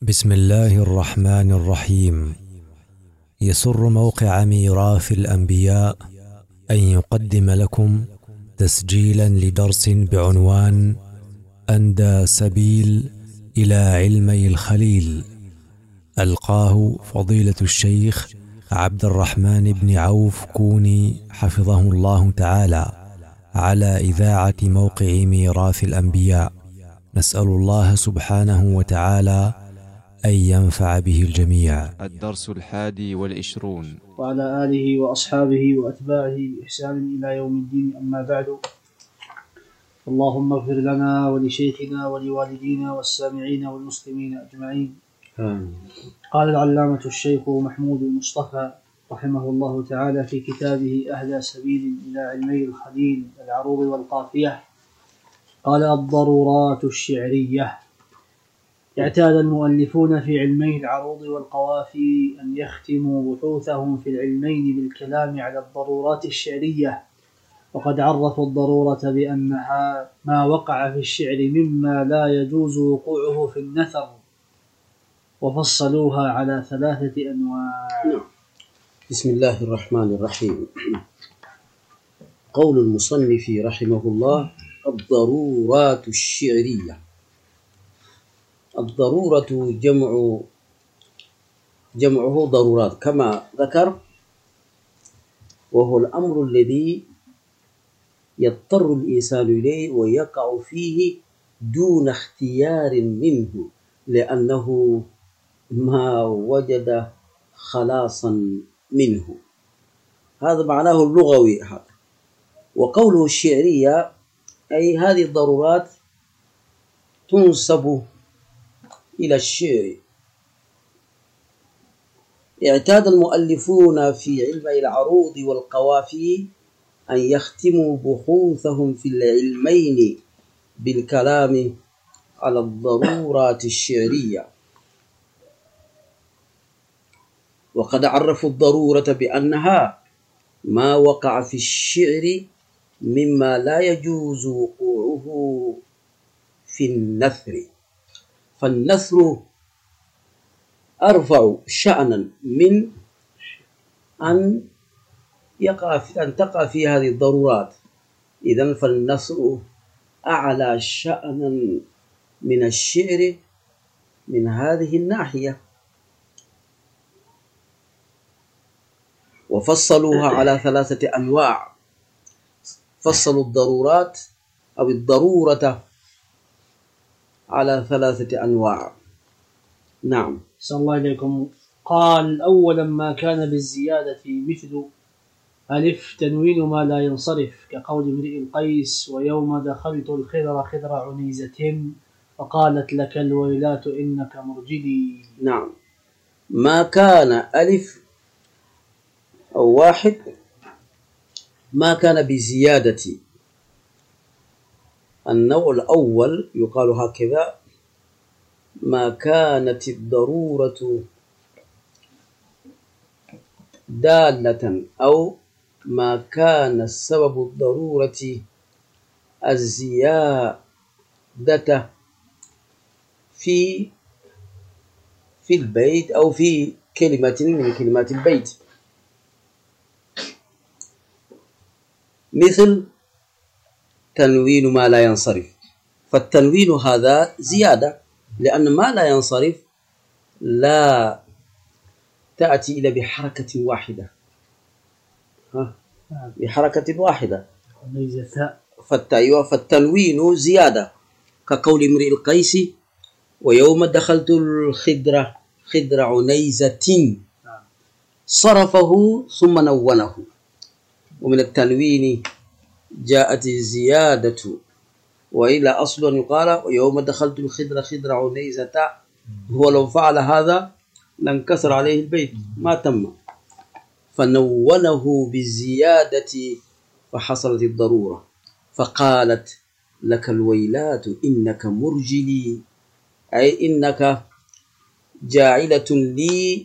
بسم الله الرحمن الرحيم. يسر موقع ميراث الأنبياء أن يقدم لكم تسجيلا لدرس بعنوان أندى سبيل إلى علمي الخليل، ألقاه فضيلة الشيخ عبد الرحمن بن عوف كوني حفظه الله تعالى على إذاعة موقع ميراث الأنبياء. نسأل الله سبحانه وتعالى أن ينفع به الجميع. الدرس 21 وعلى آله وأصحابه وأتباعه بإحسان إلى يوم الدين، أما بعد. اللهم اغفر لنا ولشيخنا ولوالدينا والسامعين والمسلمين أجمعين. قال العلامة الشيخ محمود المصطفى رحمه الله تعالى في كتابه أهدى سبيل إلى علمي الخليل العروض والقافية، قال: الضرورات الشعرية. اعتاد المؤلفون في علمي العروض والقوافي أن يختموا بحوثهم في العلمين بالكلام على الضرورات الشعرية، وقد عرفوا الضرورة بأنها ما وقع في الشعر مما لا يجوز وقوعه في النثر، وفصلوها على 3 أنواع. بسم الله الرحمن الرحيم. قول المصنف رحمه الله: الضرورات الشعرية. الضرورة جمعه ضرورات كما ذكر، وهو الأمر الذي يضطر الإنسان إليه ويقع فيه دون اختيار منه، لأنه ما وجد خلاصا منه. هذا معناه اللغوي. وقوله الشعرية أي هذه الضرورات تنسب إلى الشعر. اعتاد المؤلفون في علم العروض والقوافي أن يختموا بحوثهم في العلمين بالكلام على الضرورات الشعرية، وقد عرفوا الضرورة بأنها ما وقع في الشعر مما لا يجوز وقوعه في النثر. فالنثر أرفع شأنا من أن تقع في هذه الضرورات. إذن فالنثر أعلى شأنا من الشعر من هذه الناحية. وفصلوها على 3 أنواع. فصلوا الضرورات أو الضرورة على 3 أنواع. نعم. صلى الله عليكم. قال: أولا ما كان بالزيادة مثل ألف تنوين ما لا ينصرف، كقول امرئ القيس: ويوم دخلت الخضر خضر عنيزة فقالت لك الويلات إنك مرجلي. نعم. ما كان ألف أو 1 ما كان بزيادة. النوع الأول يقال هكذا: ما كانت الضرورة دالة، أو ما كان سبب الضرورة الزيادة في البيت أو في كلمة من كلمات البيت، مثل تنوين ما لا ينصرف. فالتنوين هذا زيادة، لأن ما لا ينصرف لا تأتي إلا بحركة واحدة، بحركة واحدة. فالتنوين زيادة، كقول امرئ القيس: ويوم دخلت الخضر خضر عنيزة، صرفه ثم نونه. ومن التنوين جاءت الزيادة، وإلى أصل يقال: ويوم دخلت الخضر خضر عنيزة. هو لو فعل هذا لانكسر عليه البيت، ما تم. فنونه بالزيادة فحصلت الضرورة، فقالت لك الويلات إنك مرجلي، أي إنك جاعلة لي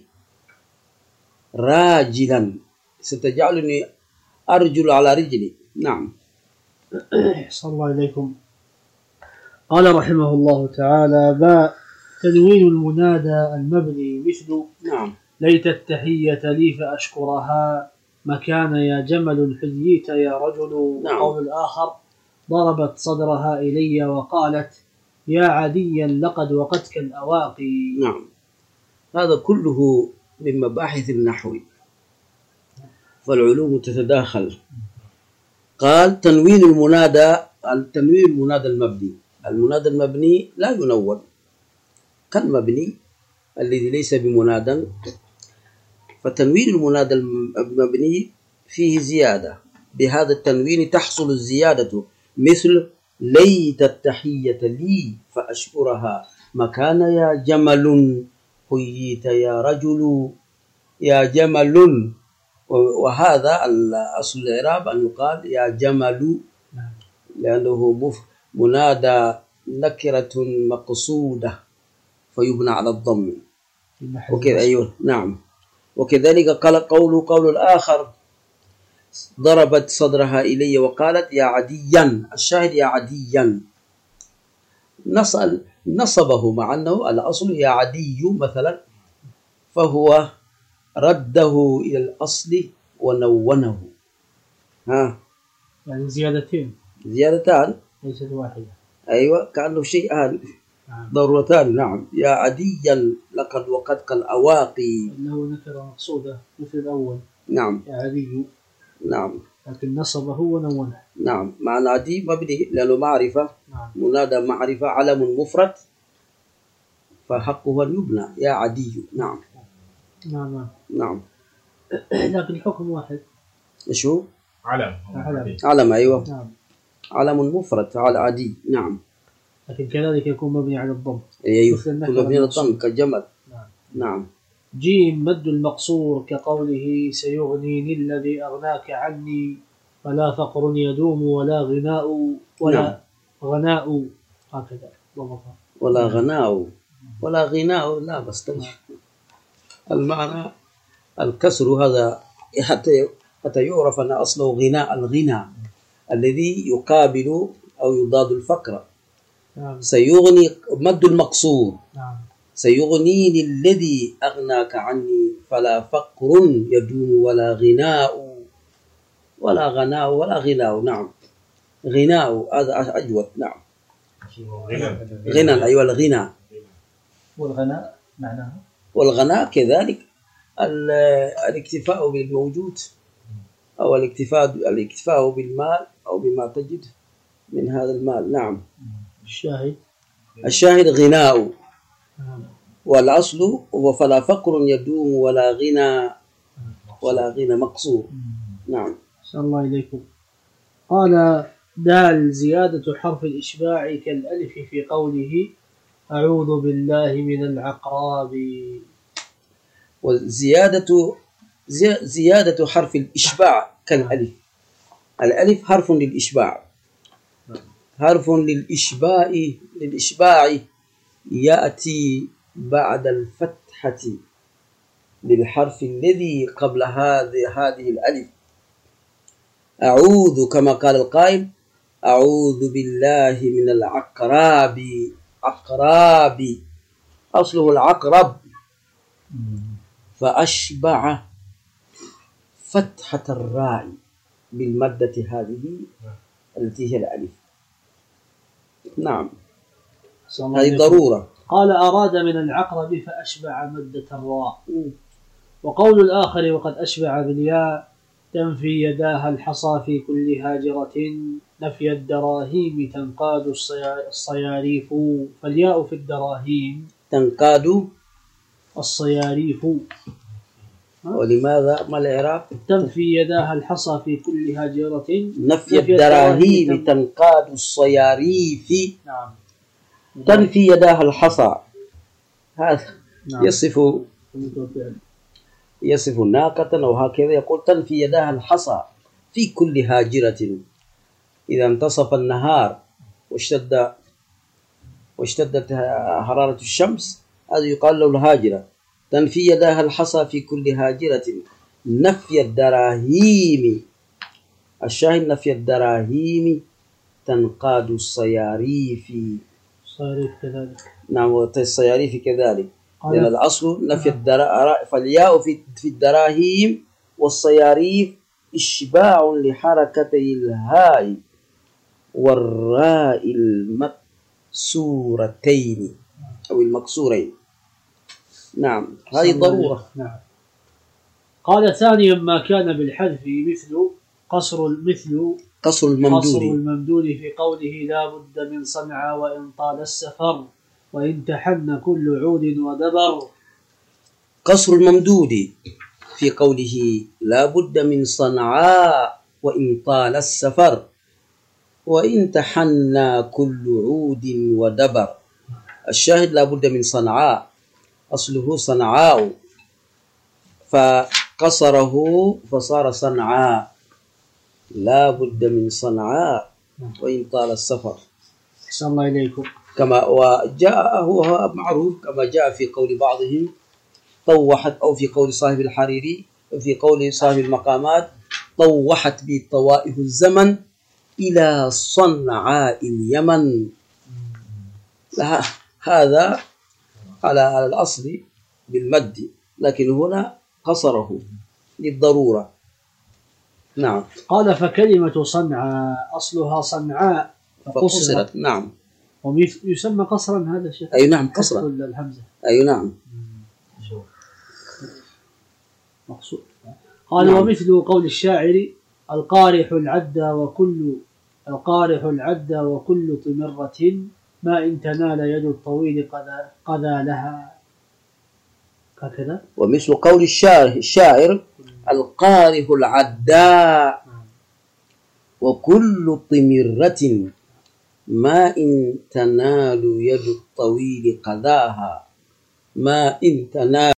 راجلا، ستجعلني أرجل على رجلي. نعم. صلى الله عليكم. قال رحمه الله تعالى: تنوين المنادى المبني مثل نعم. ليت التحية لي فأشكرها مكان يا جمل حييت يا رجل. نعم. قول الآخر ضربت صدرها إلي وقالت يا عديا لقد وقتك الأواقي. نعم. هذا كله من مباحث النحو، فالعلوم تتداخل. قال تنوين المنادى، التنوين المنادى المبني، المنادى المبني لا ينون كالمبني الذي ليس بمنادى، فتنوين المنادى المبني فيه زيادة، بهذا التنوين تحصل الزيادة، مثل ليت التحية لي فأشكرها مكان يا جمل حييت يا رجل، يا جمل. وهذا الأصل الإعراب أن يقال يا جمل، لأنه منادى نكرة مقصودة فيبنى على الضم وكذا. أيوه نعم. وكذلك قال قول الآخر ضربت صدرها إلي وقالت يا عديا، الشاهد يا عديا نصبه مع أنه الأصل يا عدي مثلا، فهو رده إلى الأصل ونونه. ها يعني زيادتان ليست واحدة. أيوة كأنه شيئان ضرورتان. نعم. يا عديا لقد وقتك الأواقي، إنه نكرة مقصودة مثل الأول. نعم. يا عدي. نعم. لكن نصبه ونونه. نعم. معنى عدي مبني لأنه معرفة. نعم. منادى معرفة علم مفرد فحقه أن يبنى يا عدي. نعم. نعم. نعم. لكن الحكم واحد. شو؟ علم. أيوة. نعم. علم مفرد على عدي. نعم. لكن كذلك يكون مبني على الضم. أيوه كل مبني على الضم كالجمل. نعم. نعم. جيم مد المقصور كقوله سيغنيني الذي أغناك عني، ولا فقر يدوم ولا غناء ولا نعم. غناء هكذا ولا غناء ولا غناء لا بس المعنى الكسر هذا حتى يعرف أن أصله غناء، الغنى الذي يقابل أو يضاد الفقر. نعم. سيغني مد المقصور. نعم. سيغنيني الذي أغناك عني فلا فقر يدوم ولا غناء ولا غناء ولا غناء. نعم. غناء هذا أجود. نعم. غنى. أيوة الغنى. والغناء معناه والغناء كذلك الاكتفاء بالموجود أو الاكتفاء بالمال أو بما تجد من هذا المال. نعم. الشاهد غناء. والأصل هو فلا فقر يدوم ولا غنى مقصور. نعم. صلى الله إليكم. قال دال زيادة حرف الإشباع كالألف في قوله أعوذ بالله من العقراب. زيادة حرف الإشباع كالألف. الألف حرف للإشباع، حرف للإشباع يأتي بعد الفتحة للحرف الذي قبل هذه الألف. أعوذ كما قال القائل أعوذ بالله من العقراب. عقراب أصله العقرب، فأشبع فتحة الراء بالمادة هذه التي هي الألف. نعم. هذه ضرورة. قال أراد من العقرب فأشبع مدة الراء. وقول الآخر وقد أشبع بالياء تنفي يداها الحصى في كل هاجرة، نفي الدراهيم تنقاد الصياريف. فالياء في الدراهيم تنقاد الصياريف. ولماذا ما الإعراب؟ تنفي يداها الحصى في كل هاجرة، نفي الدراهيم تنقاد الصياريف. نعم. تنفي يداها الحصى هذا نعم. يصف ناقة أو هكذا يقول تنفي يداها الحصى في كل هاجرة. إذا انتصف النهار واشتدت حرارة الشمس هذا يقال له الهاجرة. تنفي يداها الحصى في كل هاجرة. نفي الدراهيم، الشاهد نفي الدراهيم تنقاد الصياريف. صياريف كذلك. نعم، والصياريف كذلك، لأن الأصل نفي فالياء في الدراهم والصياريف إشباع لحركتي الهاء والراء المكسورتين أو المكسورين. نعم، هذه ضرورة. نعم. قال ثانيا ما كان بالحذف مثل قصر الممدود في قوله لا بد من صنعاء وإن طال السفر وإن تحن كل عود ودبر. قصر الممدود في قوله لا بد من صنعاء وإن طال السفر وإن تحنى كل عود ودبر. الشاهد لا بد من صنعاء، أصله صنعاء فقصره فصار صنعاء، لا بد من صنعاء وإن طال السفر. أحسن الله إليكم. كما وجاء هو معروف كما جاء في قول بعضهم طوحت، أو في قول صاحب الحريري، في قول صاحب المقامات طوحت بي طوائف الزمن إلى صنعاء اليمن. هذا على الأصل بالمد، لكن هنا قصره للضرورة. نعم. قال فكلمة صنعاء أصلها صنعاء فقصرت. نعم. ويسمى قصرا هذا الشيء. أي نعم، قصرا. الهمزة. أي نعم. مقصود. قال نعم. ومثل قول الشاعر القارح العد وكل طمرة ما إن تنال يد الطويل قذا لها، هكذا. ومثل قول الشاعر القارح العداء وكل طمرة ما إن تنال يد الطويل قذاها. ما إن تنال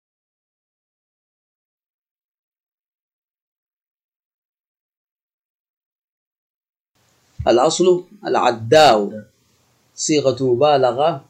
الأصل العداء صيغة مبالغة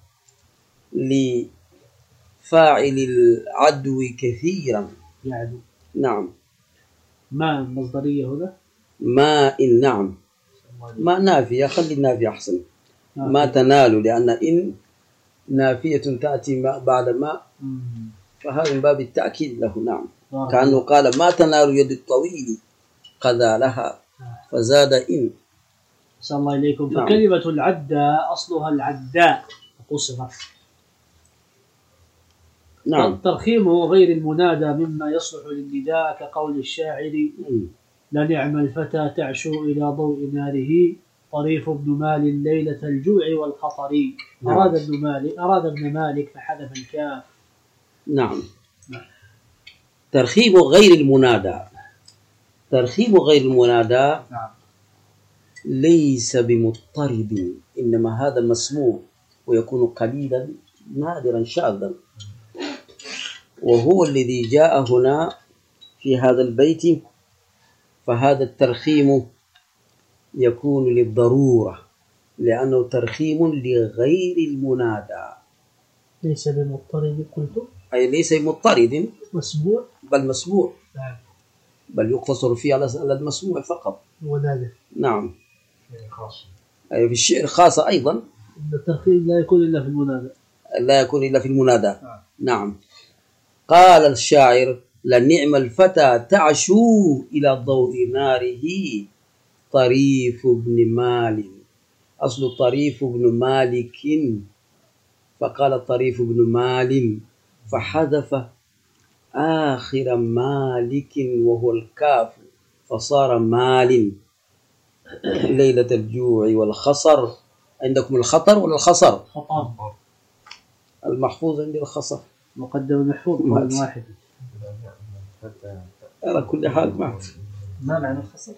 لفاعل العدو كثيرا يعدو. نعم. ما مصدرية هنا؟ ما إن. نعم، ما نافية، خلي النافية أحسن. ما تنال، لأن إن نافية تأتي بعد ما، فهذا من باب التأكيد له. نعم، كأنه قال ما تنال يد الطويل قذا لها فزاد إن. صلى الله إليكم. نعم. فكلمة العداء أصلها العداء قصرت. نعم. ترخيمه غير المنادى مما يصلح للنداء كقول الشاعر لنعم الفتى تعشو إلى ضوء ناره طريف ابن مال ليلة الجوع والخطر. نعم. أراد ابن مالك فحذف الكاف. نعم. ترخيم غير المنادى. نعم. ليس بمضطرب، إنما هذا مسموع ويكون قليلا نادرا شاذا، وهو الذي جاء هنا في هذا البيت. فهذا الترخيم يكون للضرورة، لأنه ترخيم لغير المنادى. ليس بمضطرد قلت، أي ليس بمضطرد، مسموع، بل مسموع. نعم. بل يقتصر فيه على المسموع فقط. ونادى. نعم. أي في الشعر خاصة أيضا. الترخيم لا يكون إلا في المنادى. لا يكون إلا في المنادى. نعم. قال الشاعر لنعم الفتى تعشو إلى ضوء ناره طريف ابن مال. أصل طريف ابن مالك، فقال طريف ابن مال فحذف آخر مالك وهو الكاف فصار مال. ليلة الجوع والخصر. عندكم الخطر ولا الخصر؟ خطر. المحفوظ عندي الخصر. مقدم المحفوظ قول واحد. على كل حال ما معنى الخصر؟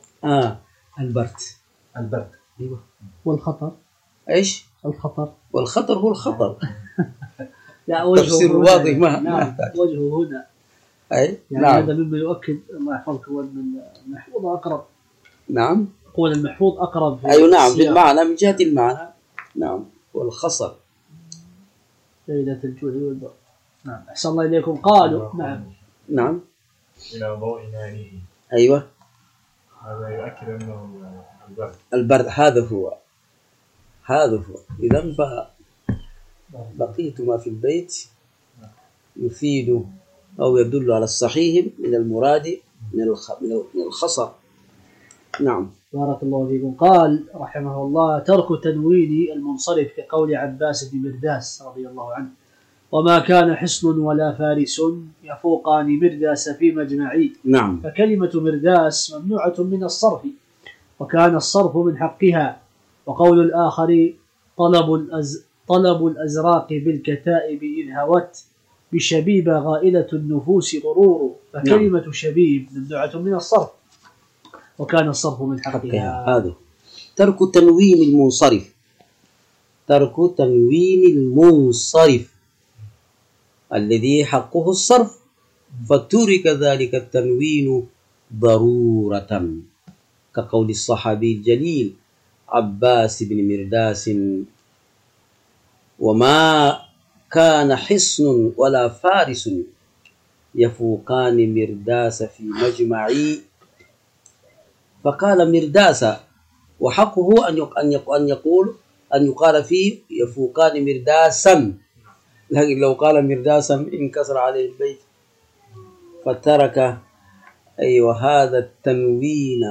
البرد. ايوه. والخطر ايش؟ الخطر. والخطر هو الخطر. لا وجهه تفسير واضح. نعم. وجهه هنا. اي يعني نعم. هذا مما يؤكد الله يحفظك ان المحفوظ اقرب. نعم. قول المحفوظ اقرب. ايوه نعم، بالمعنى من جهة المعنى. نعم. والخصر ليلة الجوع والبرد. نعم. أحسن الله إليكم. قالوا نعم. إلى ضوء ناره. أيوة. هذا يؤكد أنه البرد. هذا هو. إذن بقية ما في البيت يفيد أو يدل على الصحيح من المراد من الخصر. نعم. بارك الله فيكم. قال رحمه الله: ترك تنوين المنصرف كقول عباس بن مرداس رضي الله عنه: وما كان حصن ولا فارس يفوقان مرداس في مجمعي. نعم. فكلمة مرداس ممنوعة من الصرف، وكان الصرف من حقها. وقول الآخر: طلب الأزراق بالكتائب إذ هوت بشبيب غائلة النفوس غرور. فكلمة شبيب ممنوعة من الصرف، وكان الصرف من حقها. هذا ترك تنوين المنصرف. ترك تنوين المنصرف الذي حقه الصرف، فترك ذلك التنوين ضرورة، كقول الصحابي الجليل عباس بن مرداس: وما كان حصن ولا فارس يفوقان مرداس في مجمعي. فقال مرداس، وحقه أن يقال فيه يفوقان مرداسا، لكن لو قال مرداسا انكسر عليه البيت، فترك هذا التنوين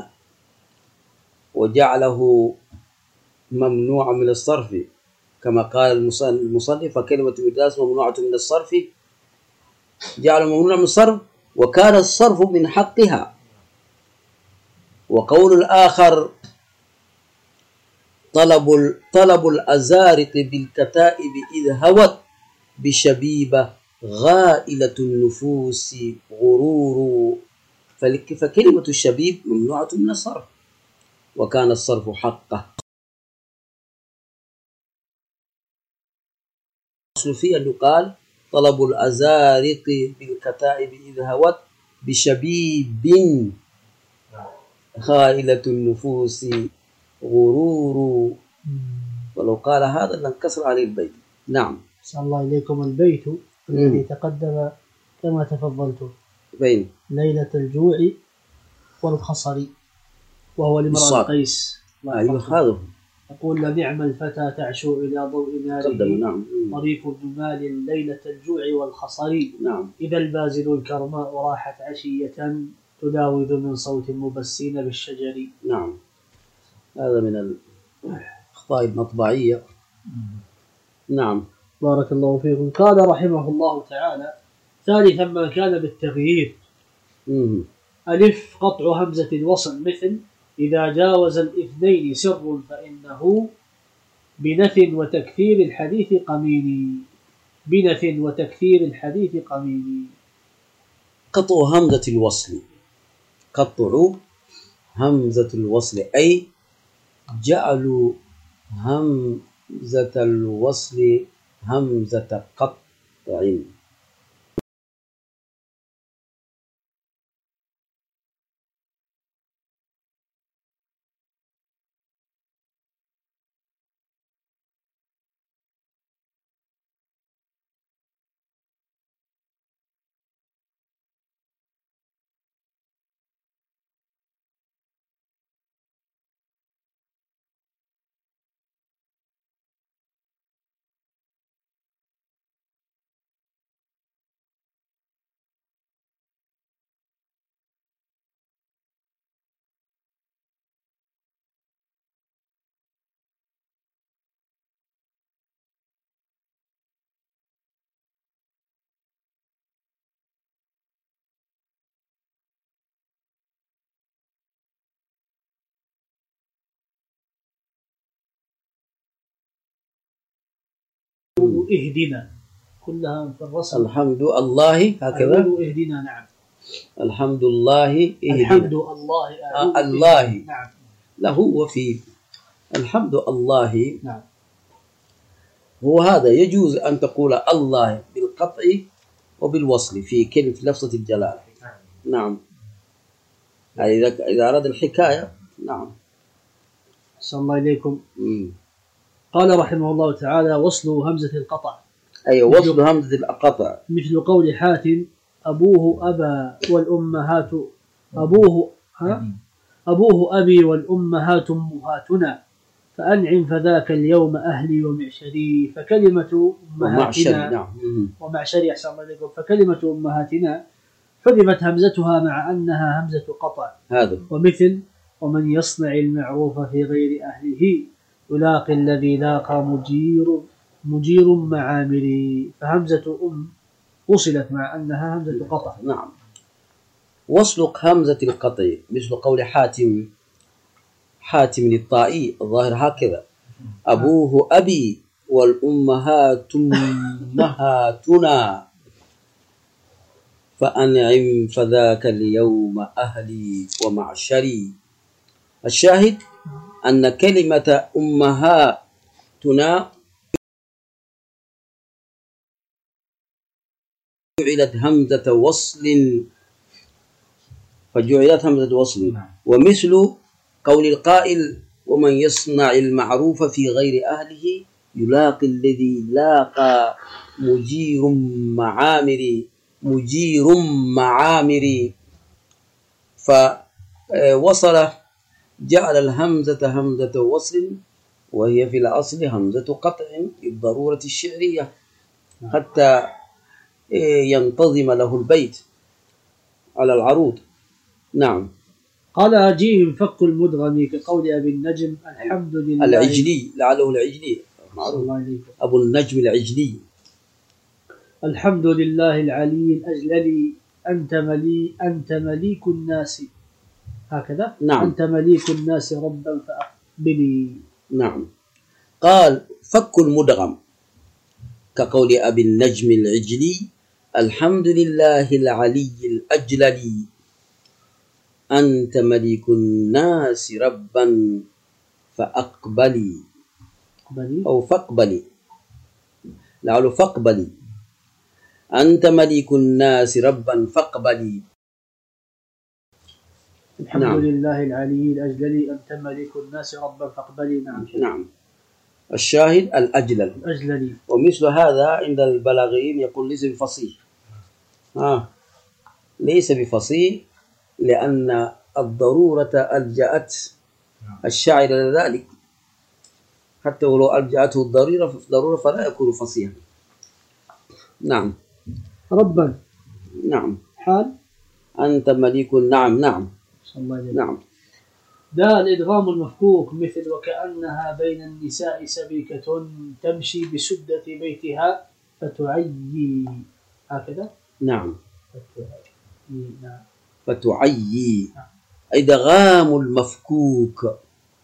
وجعله ممنوعا من الصرف، كما قال المصنف: فكلمة مرداس ممنوعة من الصرف، جعله ممنوعا من الصرف وكان الصرف من حقها. وقول الآخر: طلب الأزارق بالكتائب إذ هوت بشبيبة غائلة النفوس غرور. فكلمة الشبيب ممنوعة من الصرف، وكان الصرف حقه. أصل فيه أن يقال: طلب الأزارق بالكتائب إذ هوت بشبيب غائلة النفوس غرور. ولو قال هذا لانكسر عليه البيت. نعم. أحسن الله إليكم. البيت الذي تقدم كما تفضلت بين ليلة الجوع والخصر، وهو لامرأ قيس. أيوه هذا. يقول: لنعم الفتى تعشو إلى ضوء ناره. نعم. طريف الجمال ليلة الجوع والخصر. نعم. إذا البازل الكرماء راحت عشية تلاوذ من صوت مبسين بالشجر. نعم. هذا من الأخطاء المطبعية. نعم. بارك الله فيكم. قال رحمه الله تعالى: ثالثا ما كان بالتغيير: ألف قطع همزة الوصل، مثل إذا جاوز الاثنين سر فإنه بنف وتكثير الحديث قميني. بنف وتكثير الحديث قميني. قطع همزة الوصل. قطع همزة الوصل أي جعلوا همزة الوصل همزة قطع. اهدنا كلها في الرسم. الحمد الله هكذا. اهدنا. نعم. الحمد لله اهدنا. الحمد الله. الله. نعم. له وفي الحمد الله. نعم. هو هذا يجوز أن تقول الله بالقطع وبالوصل في كلمة لفظة الجلالة. نعم. إذا أراد الحكاية. نعم. أحسن الله إليكم. قال رحمه الله تعالى: وصل همزة القطع. أيوة، وصل همزة القطع مثل قول حاتم: أبوه أبا والأمهات أبوه أبي والأمهات أمهاتنا. فأنعم فذاك اليوم أهلي ومعشري. فكلمة أمهاتنا نعم. ومعشري أحسن الله إليكم. فكلمة أمهاتنا حذفت همزتها مع أنها همزة قطع. هذا ومثل ومن يصنع المعروف في غير أهله يلاقي الذي لاقى مجير معامري. فهمزة وصلت مع أنها همزة قطع. نعم. وصلك همزة القطع مثل قول حاتم الطائي الظاهر هكذا: أبوه أبي والأمهات أمهاتنا فأنعم فذاك اليوم أهلي ومعشري. الشاهد أن كلمة أمهاتنا فجعلت همزة وصل. ومثل قول القائل: ومن يصنع المعروف في غير أهله يلاقي الذي لاقى مجير معامري. فوصل جعل الهمزة همزة وصل وهي في الأصل همزة قطع للضرورة الشعرية حتى ينتظم له البيت على العروض. نعم. قال أجيهم فك المدغم كقول أبي النجم الحمد لله العجلي، لعله العجلي معروف، أبو النجم العجلي. الحمد لله العلي الأجلل أنت مليك الناس. هكذا. نعم. أنت مليك الناس ربا فأقبلي. نعم. قال فك المدغم كقول أبي النجم العجلي الحمد لله العلي الأجلل أنت مليك الناس ربا فأقبلي أو فاقبلي، لعله فاقبلي. أنت مليك الناس ربا فاقبلي. الحمد نعم. لله العلي الأجلل أنت مليك الناس ربا فاقبلي. نعم. نعم. الشاهد الأجلل. ومثل هذا عند البلاغيين يقول ليس بفصيح. ليس بفصيح لأن الضرورة ألجأت الشاعر لذلك، حتى ولو ألجأته الضرورة فلا يكون فصيحا. نعم. ربا. نعم. حال أنت مليك. نعم. نعم. نعم. دا الإدغام المفكوك مثل وكأنها بين النساء سبيكة تمشي بسدة بيتها فتعيي. هكذا. نعم. نعم. فتعيي. إدغام المفكوك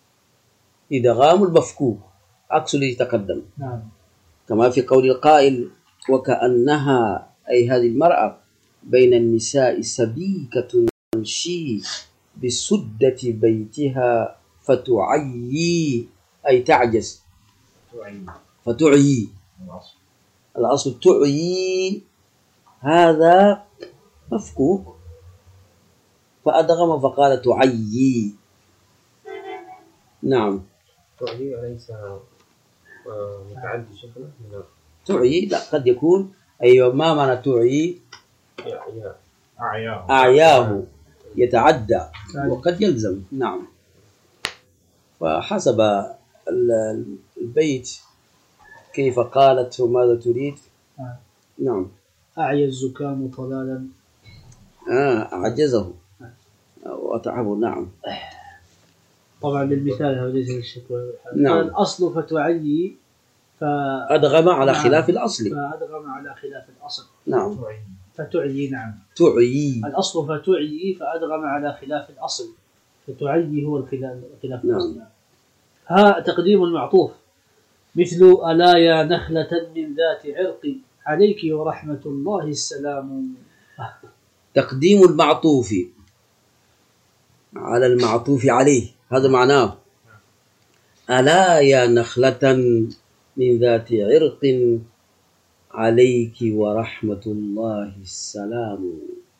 عكس الذي تقدم. نعم. كما في قول القائل وكأنها أي هذه المرأة بين النساء سبيكة تمشي بسدة بيتها فتعيي أي تعجز. فتعيي. الأصل تعيي، هذا مفكوك فأدغم فقال تعيي. نعم. تعيي أليس متعدي شكله؟ تعيي لا، قد يكون أيوة. ما معنى تعيي؟ أعياه يتعدى وقد يلزم. نعم. فحسب البيت كيف قالت وماذا تريد. نعم. أعيا الزكام طلالا. أعجزه وأتعبه. نعم. طبعا بالمثال هذا ليس الشكوى. نعم. الأصل فتعيي أدغم على خلاف الأصل. نعم. فتعيي. نعم. تعيي. الأصل فتعيي فأدغم على خلاف الأصل. فتعيي هو خلاف الأصل. نعم. ها تقديم المعطوف مثل ألا يا نخلة من ذات عرق عليك ورحمة الله السلام. تقديم المعطوف على المعطوف عليه، هذا معناه ألا يا نخلة من ذات عرق عليك ورحمة الله السلام.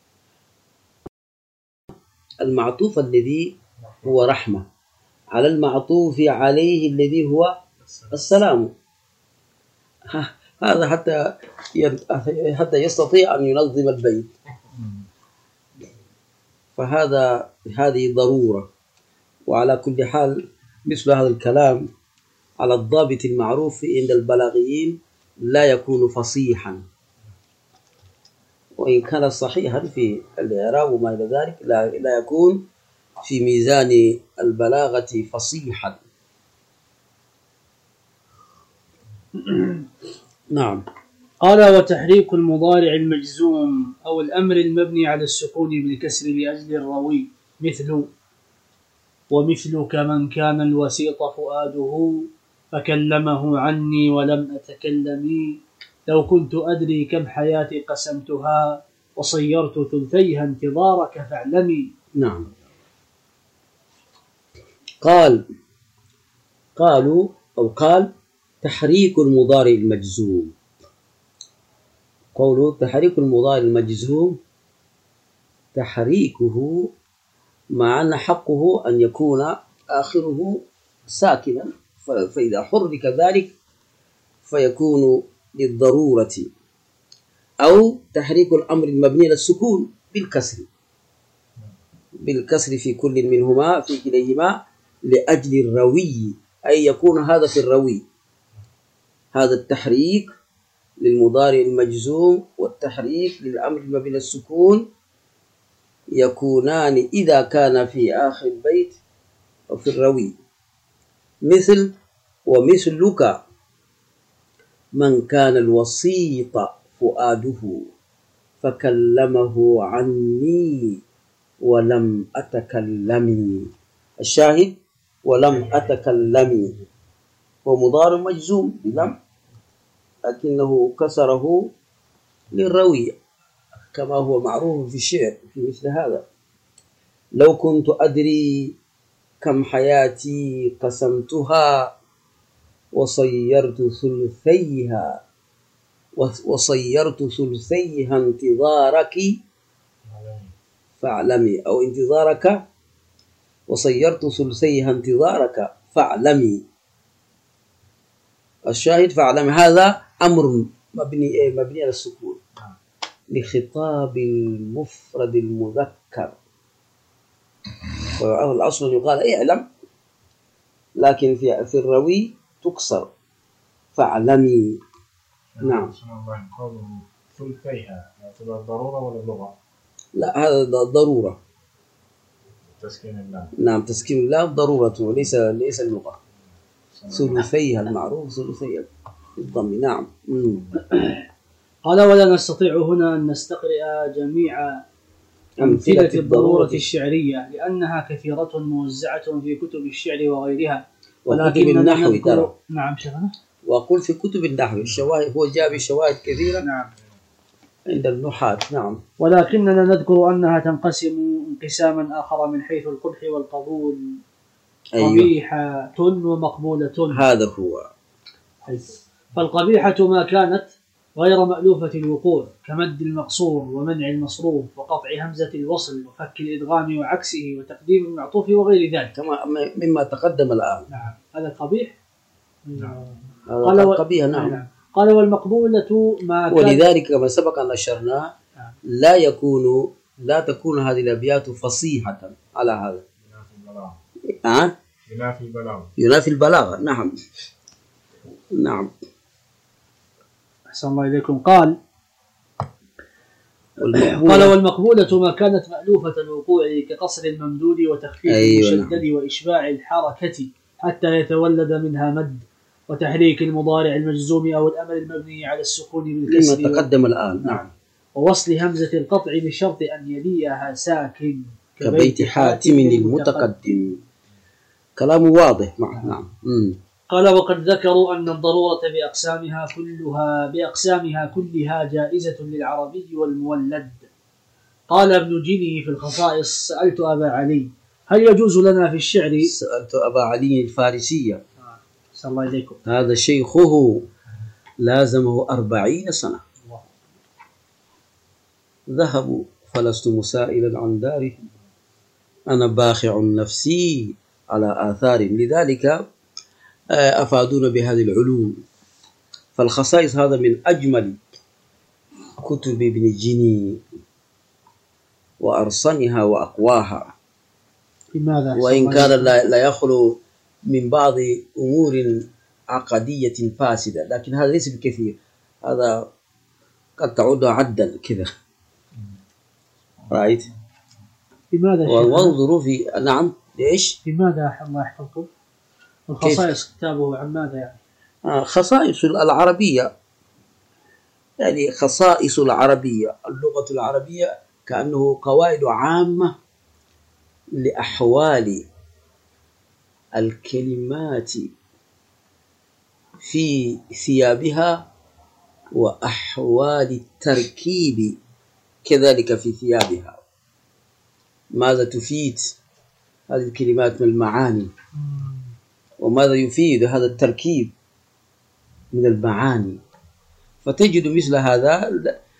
المعطوف الذي هو رحمة على المعطوف عليه الذي هو السلام. هذا حتى يستطيع أن ينظم البيت. هذه ضرورة. وعلى كل حال مثل هذا الكلام على الضابط المعروف عند البلاغيين لا يكون فصيحا، وإن كان صحيحا في الإعراب وما إلى ذلك لا يكون في ميزان البلاغة فصيحا. نعم. قال: وتحريك المضارع المجزوم أو الأمر المبني على السكون بالكسر لأجل الروي مثل: ومثلك من كان الوسيط فؤاده فكلمه عني ولم أتكلم، لو كنت أدري كم حياتي قسمتها وصيرت ثلثيها انتظارك فاعلمي. نعم. قال تحريك المضارع المجزوم. قوله تحريك المضارع المجزوم، تحريكه مع أن حقه أن يكون آخره ساكنا، فإذا حرك ذلك فيكون للضرورة، أو تحريك الأمر المبني على السكون بالكسر في كل منهما في كليهما لأجل الروي، أي يكون هذا في الروي. هذا التحريك للمضارع المجزوم والتحريك للأمر المبني على السكون يكونان إذا كان في آخر البيت أو في الروي. مثل: ومثلك من كان الوسيط فؤاده فكلمه عني ولم أتكلم. الشاهد ولم أتكلم هو مضارع مجزوم بلم، لكنه كسره للروي كما هو معروف في الشعر في مثل هذا: لو كنت أدري كم حياتي قسمتها وصيرت ثلثيها انتظارك فاعلمي، أو انتظارك وصيرت ثلثيها انتظارك فاعلمي. الشاهد فاعلم هذا أمر مبني على السكون لخطاب المفرد المذكر، والأصل يقال اعلم، لكن في الروي تكسر فاعلمي. نعم. قوله ثلثيها يعتبر ضرورة ولا لغة؟ لا، هذا ضرورة. تسكين اللام. نعم، تسكين اللام ضرورة وليس اللغة. ثلثيها المعروف ثلثيها بالضم. نعم. قال: ولا نستطيع هنا أن نستقرئ جميع أمثلة الضرورة الشعرية لأنها كثيرة موزعة في كتب الشعر وغيرها، ولكن النحو ترى. نعم شيخنا. وأقول في كتب النحو الشواهد، هو جاء بشواهد كثيرة. نعم. عند النحاة. نعم. ولكننا نذكر أنها تنقسم انقساما آخر من حيث القبح والقبول. أيوة. قبيحة ومقبولة. هذا هو. فالقبيحة ما كانت غير مألوفة الوقوع كمد المقصور ومنع المصروف وقطع همزة الوصل وفك الإدغام وعكسه وتقديم المعطوف وغير ذلك مما تقدم الآن. نعم. هذا قبيح. نعم. قال قبيح. نعم. قال: والمقبولة ما كانت. ولذلك كما سبق أن أشرنا لا تكون هذه الأبيات فصيحة على هذا. ينافي البلاغة. نعم. أحسن الله إليكم. قال: والمقبولة ما كانت مألوفة الوقوع كقصر الممدود وتخفيف المشدد وإشباع الحركة حتى يتولد منها مد، وتحريك المضارع المجزوم أو الأمر المبني على السكون بالكسر لما تقدم الآن. نعم. ووصل همزة القطع بشرط أن يليها ساكن كبيت حاتم المتقدم. كلام واضح. نعم. قال: وقد ذكروا أن الضرورة بأقسامها كلها جائزة للعربي والمولد. قال ابن جني في الخصائص: سألت أبا علي هل يجوز لنا في الشعر. سألت أبا علي الفارسية. صلى الله عليكم. هذا شيخه لازمه 40 سنة. ذهبوا فلست مسائلا عن داره، أنا باخع نفسي على آثار، لذلك أفادونا بهذه العلوم. فالخصائص هذا من أجمل كتب ابن جني وأرصنها وأقواها. لماذا؟ وإن كان لا يخلو من بعض أمور عقدية فاسدة، لكن هذا ليس بكثير، هذا قد تعود عدا كذا. رأيت؟ لماذا وانظروا في نعم ليش؟ لماذا الله يحفظكم الخصائص كتابه عن ماذا يعني؟ خصائص العربية، يعني خصائص العربية، اللغة العربية كأنه قواعد عامة لأحوال الكلمات في ثيابها وأحوال التركيب كذلك في ثيابها. ماذا تفيد هذه الكلمات من المعاني، وماذا يفيد هذا التركيب من المعاني. فتجد مثل هذا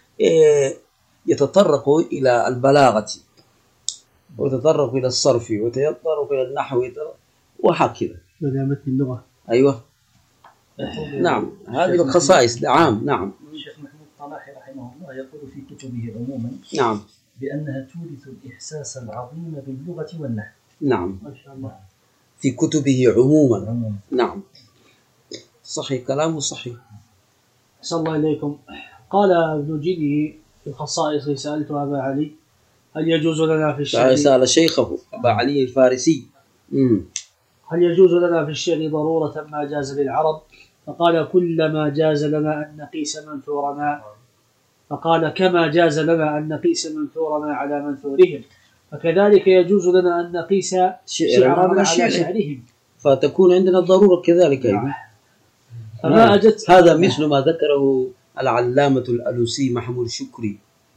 يتطرق إلى البلاغة، ويتطرق إلى الصرف، ويتطرق إلى النحو، وهكذا. مدامة اللغة. أيوة نعم، هذه الخصائص. نعم. الشيخ محمود طلاحي رحمه الله يقول في كتبه عموما نعم بأنها تورث الإحساس العظيم باللغة والنحو. نعم ما شاء الله. في كتبه عموما. نعم صحيح، كلامه صحيح. أحسن الله إليكم. قال ابن جني في الخصائص: سألت أبا علي هل يجوز لنا في الشعر، سأل شيخه أبا علي الفارسي، هل يجوز لنا في الشعر ضرورة ما جاز للعرب؟ فقال: كلما جاز لنا أن نقيس منثورنا، فقال: كما جاز لنا أن نقيس منثورنا على منثورهم، فكذلك يجوز لنا أن نقيس شعرنا على شعرهم، فتكون عندنا الضرورة كذلك. فما أجت هذا مثل ما ذكره العلامة الألوسي محمود شكري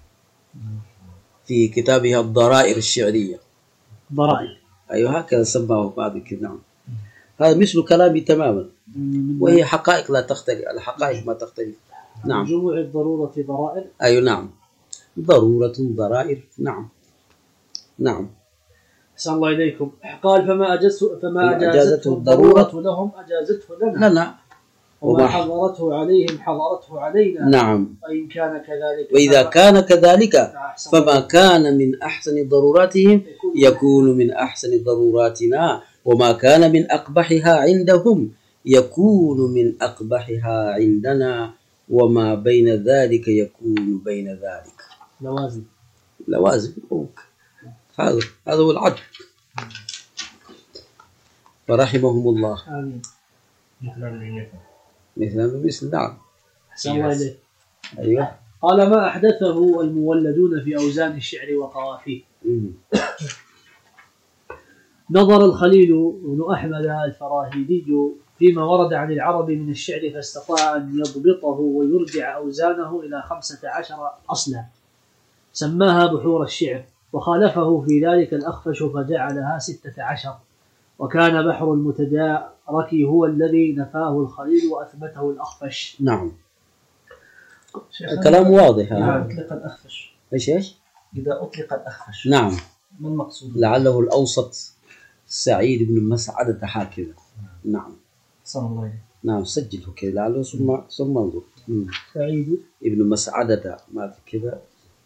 في كتابه الضرائر الشعرية. ضرائر، أيوة هكذا سماه بعد كذا. نعم هذا مثل كلامي تماما، وهي حقائق لا تختلف، الحقائق ما تختلف. نعم جموع الضرورة ضرائر. أيوة نعم، ضرورة ضرائر. نعم أحسن الله إليكم. قال: فما أجازته الضرورة لهم أجازته لنا، وما حضرته عليهم حضرته علينا. نعم. وإن كان كذلك، وإذا كان كذلك فما كان من أحسن ضروراتهم يكون من أحسن ضروراتنا، وما كان من أقبحها عندهم يكون من أقبحها عندنا، وما بين ذلك يكون بين ذلك. لوازم. هذا هو العدل. فرحمهم الله. آمين. مثل نعم. أحسن الله إليك. أيوه. قال: ما أحدثه المولدون في أوزان الشعر وقوافيه. نظر الخليل بن أحمد الفراهيدي فيما ورد عن العرب من الشعر، فاستطاع أن يضبطه ويرجع أوزانه إلى 15 أصلا، سماها بحور الشعر، وخالفه في ذلك الأخفش فجعلها 16، وكان بحر المتدارك هو الذي نفاه الخليل وأثبته الأخفش. نعم الكلام واضح. إذا أطلق الأخفش، إيش؟ إذا أطلق الأخفش، نعم، ما المقصود؟ لعله الأوسط سعيد بن مسعدة هكذا. نعم صلى الله عليه. نعم سجله كذا لعله ثم انظر. سعيد ابن مسعدة ما كذا،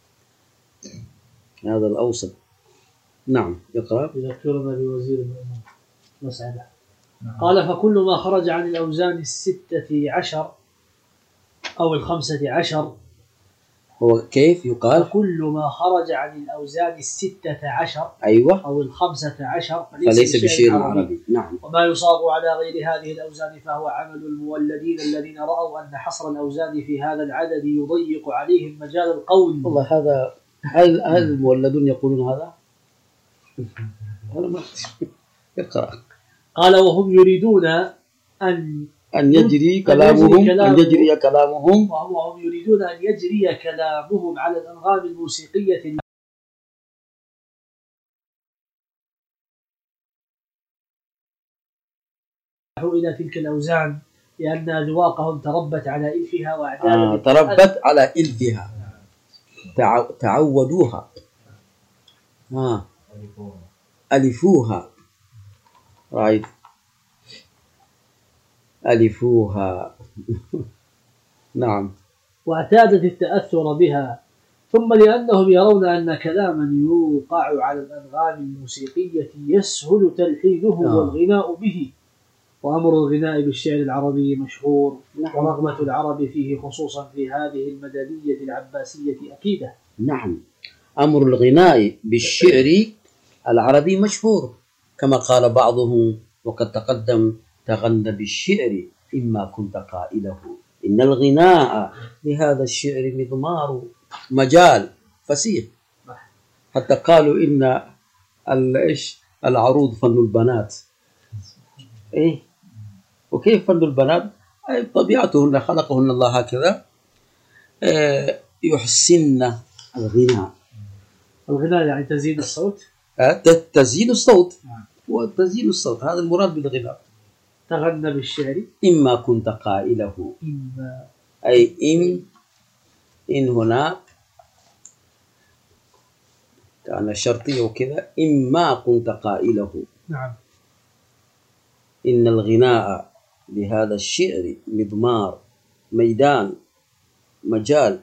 هذا الأوسط. نعم يقرأ. يذكرنا بوزير مسعدة. قال: فكل ما خرج عن الأوزان 16 أو 15، هو كيف يقال؟ فكل ما خرج عن الأوزان 16 أيوة أو 15 فليس بشيء عربي. نعم. وما يصاغ على غير هذه الأوزان فهو عمل المولدين الذين رأوا أن حصر الأوزان في هذا العدد يضيق عليهم مجال القول. والله هذا هل المولدون يقولون هذا؟ يقرأ. قال: وهم يريدون أن يجري كلامهم وهم يريدون أن يجري كلامهم على الأنغام الموسيقية إلى تلك الأوزان، لأن أذواقهم تربت على إلفها وأعداد تربت على إلفها، تعودوها، ألفوها. رايت، ألفوها. نعم. واعتادت التأثر بها، ثم لأنهم يرون أن كلاما يوقع على الأنغام الموسيقية يسهل تلحينه والغناء به، وأمر الغناء بالشعر العربي مشهور، ورغبة العرب فيه خصوصا في هذه المدنية العباسية أكيدة. نعم، أمر الغناء بالشعر العربي مشهور، كما قال بعضهم وقد تقدم: تغنى بالشعر إما كنت قائله، إن الغناء بهذا الشعر مضمار مجال فسيح. حتى قالوا إن العروض فن البنات. إيه، وكيف فن البنات؟ أي طبيعتهن، خلقهن الله هكذا، يحسن الغناء. الغناء يعني تزيين الصوت. تزيين الصوت، وتزيين الصوت هذا المراد بالغناء. تغنى بالشعر إما كنت قائله، إما أي إن هنا كان شرطي وكذا، إما كنت قائله. نعم. إن الغناء بهذا الشعر مضمار ميدان مجال،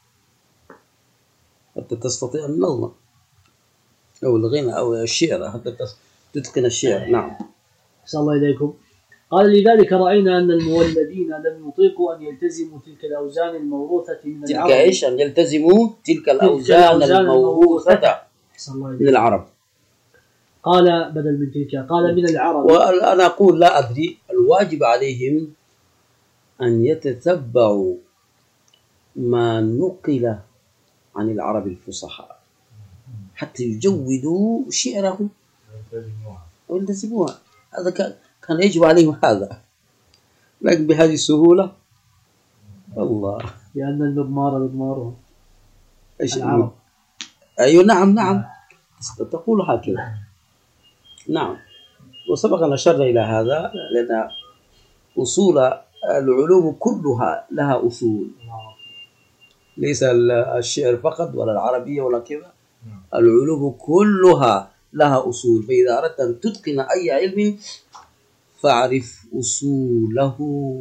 حتى تستطيع النظم أو الغناء أو الشعر، حتى تتقن الشعر. نعم. أحسن الله إليكم. قال: لذلك رأينا أن المولدين لم يطيقوا أن يلتزموا تلك الأوزان الموروثة من العرب. تلك إيش؟ أن يلتزموا تلك الأوزان الموروثة من العرب. قال بدل من تلك، قال من العرب. وأنا أقول لا أدري، الواجب عليهم أن يتتبعوا ما نقل عن العرب الفصحاء حتى يجودوا شعرهم ويلتزموها. هذا كان يجب عليهم هذا، لكن بهذه السهولة الله. لأن المضمار مضمارهم العرب. أيوة، نعم تقول هكذا. نعم، وسبق أن أشرنا إلى هذا، لأن أصول العلوم كلها لها أصول، ليس الشعر فقط ولا العربية ولا كذا، العلوم كلها لها أصول. فإذا أردت أن تتقن أي علم فاعرف أصوله.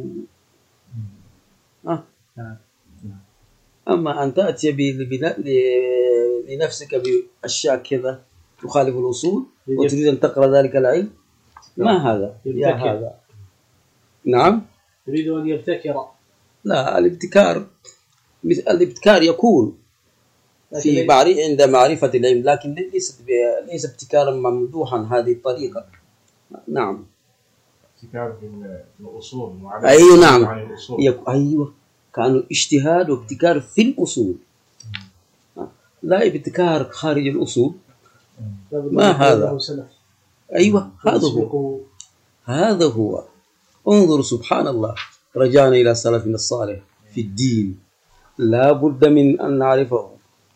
أما أن تأتي لنفسك بأشياء كذا تخالف الأصول وتريد أن تقرأ ذلك العلم، ما هذا يا هذا. نعم، يريد أن يبتكر. لا، الابتكار يكون في عند معرفة العلم، لكن ليس ابتكارا ممدوحا هذه الطريقة. نعم، ابتكار في الأصول. أيوة، نعم، أيوة، كانوا اجتهاد وابتكار في الأصول، لا ابتكار خارج الأصول. ما هذا؟ أيوة، هذا هو. انظر سبحان الله، رجعنا إلى سلفنا الصالح في الدين، لا بد من أن نعرفه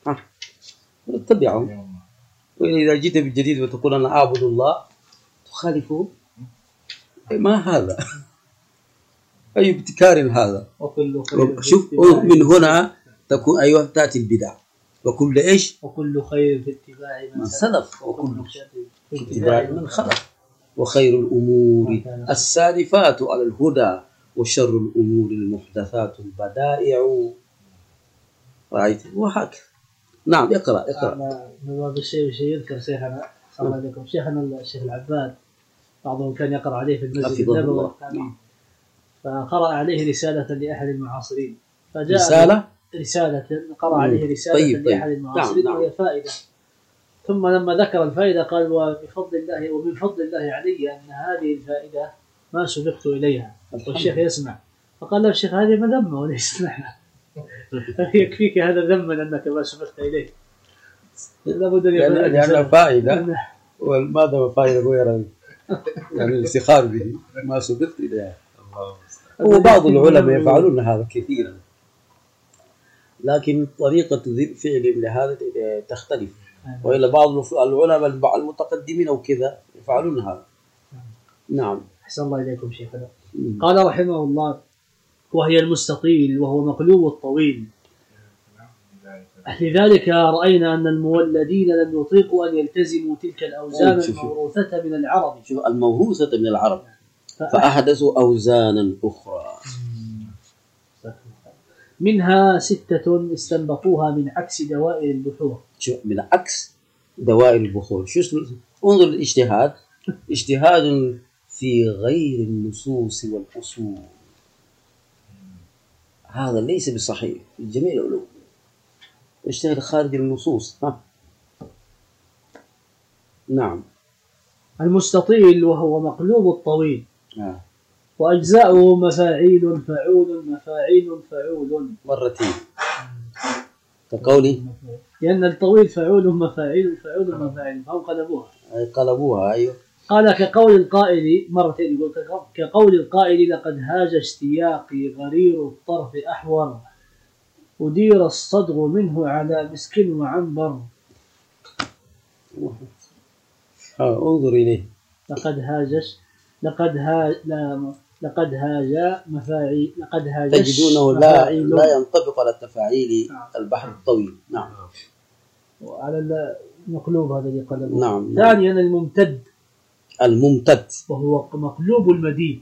نتبعه. وإذا جئت بالجديد وتقول أنا أعبد الله تخالفه، ما هذا؟ أي ابتكار هذا؟ شوف، من هنا تكون أيوة تأتي البدع. وكل إيش؟ وكل خير في اتباع من سلف، وكل شر في اتباع من خلف، وخير الأمور السالفات على الهدى، وشر الأمور المحدثات البدائع. رأيت؟ وهكذا. نعم، اقرأ. من باب الشيء يذكر شيخنا صلى الله عليكم، شيخنا الشيخ العباد، بعضهم كان يقرأ عليه في المسجد النبوي، فقرأ عليه رسالة لأحد المعاصرين، فجاء رسالة قرأ عليه رسالة طيب. لأحد المعاصرين، وهي فائدة. ثم لما ذكر الفائدة قال: ومن فضل الله علي أن هذه الفائدة ما سبقت إليها. والشيخ يسمع، فقال له الشيخ: هذه مذمة وليس نعمة، يكفيك هذا ذما أنك ما سبقت إليه. لابد أن يكون لأن فائدة، وماذا فائدة غير يعني الافتخار به ما سبقت إليها. وبعض العلماء يفعلون هذا كثيرا، لكن طريقة فعلهم لهذا تختلف. وإلا بعض العلماء المتقدمين أو كذا يفعلون هذا. نعم. أحسن الله إليكم شيخنا. قال رحمه الله: وهي المستطيل، وهو مقلوب الطويل. لذلك رأينا أن المولدين لم يطيقوا أن يلتزموا تلك الأوزان الموروثة من العرب. الموروثة من العرب، فأحدثوا أوزانا أخرى، منها 6 استنبطوها من عكس دوائر البحور. من عكس دوائر البحور. شو انظر الاجتهاد، اجتهاد في غير النصوص والأصول. هذا ليس بصحيح في جميع العلوم، يشتغل خارج النصوص. نعم. المستطيل وهو مقلوب الطويل، وأجزاؤه مفاعيل فعول مفاعيل فعول مرتين كقولي، لأن الطويل فعول مفاعيل فعول مفاعيل، فهم قلبوها. أيوه. قال كقول القائل مرتين، يقول كقول القائل لقد هاج اشتياقي غرير الطرف أحور، أدير الصدغ منه على مسك وعنبر. انظر إليه. لقد هاج مفاعيل، لقد هاج تجدونه لا ينطبق على التفاعيل البحر الطويل. نعم. وعلى المقلوب هذا اللي قلبه. نعم. ثانيا الممتد وهو مقلوب المديد،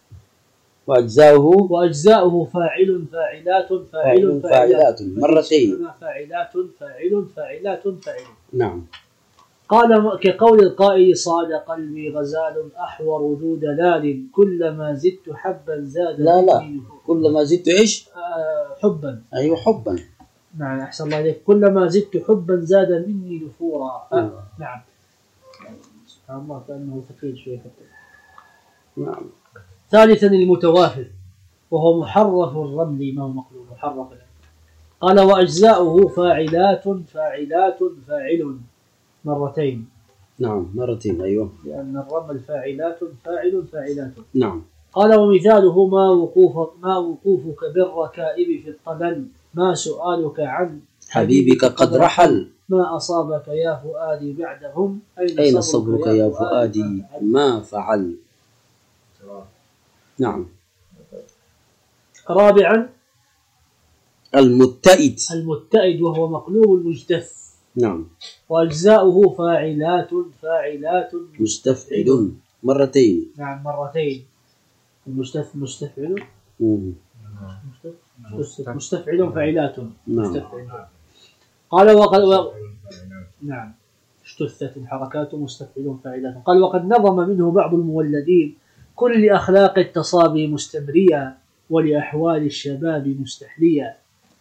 وأجزاؤه فاعل فاعلات فاعل فاعلات مرتين، فاعلات فاعل فاعلات فاعل. نعم. قال كقول القائل صاد قلبي غزال أحور ذو دلال، كلما زدت حبا زاد. لا كلما زدت إيش؟ حبا. أيوة حبا. نعم أحسن الله عليك. كلما زدت حبا زاد مني نفورا. نعم. سبحان الله كأنه ثقيل شوي حتى. نعم. ثالثا المتوافر وهو محرف الرمل، ما هو مقلوب محرف. قال وأجزاؤه فاعلات فاعلات فاعل مرتين. نعم مرتين. أيوه. لأن الرمل فاعلات فاعل فاعلات. نعم. قال ومثاله ما وقوفك بالركائب في الطلل، ما سؤالك عن حبيبك قد رحل، ما أصابك يا فؤادي بعدهم، أين صبرك يا فؤادي ما فعل. نعم. رابعا المتئد وهو مقلوب المجتث. نعم. وأجزاؤه فاعلات فاعلات مستفعل مرتين. نعم مرتين. المجتث مستفعل مستفعل فاعلات. نعم. قال نعم اجتثت الحركات مستفعل فاعلات. قال وقد نظم منه بعض المولدين كل لأخلاق التصابي مستمريا، ولأحوال الشباب مستحليا.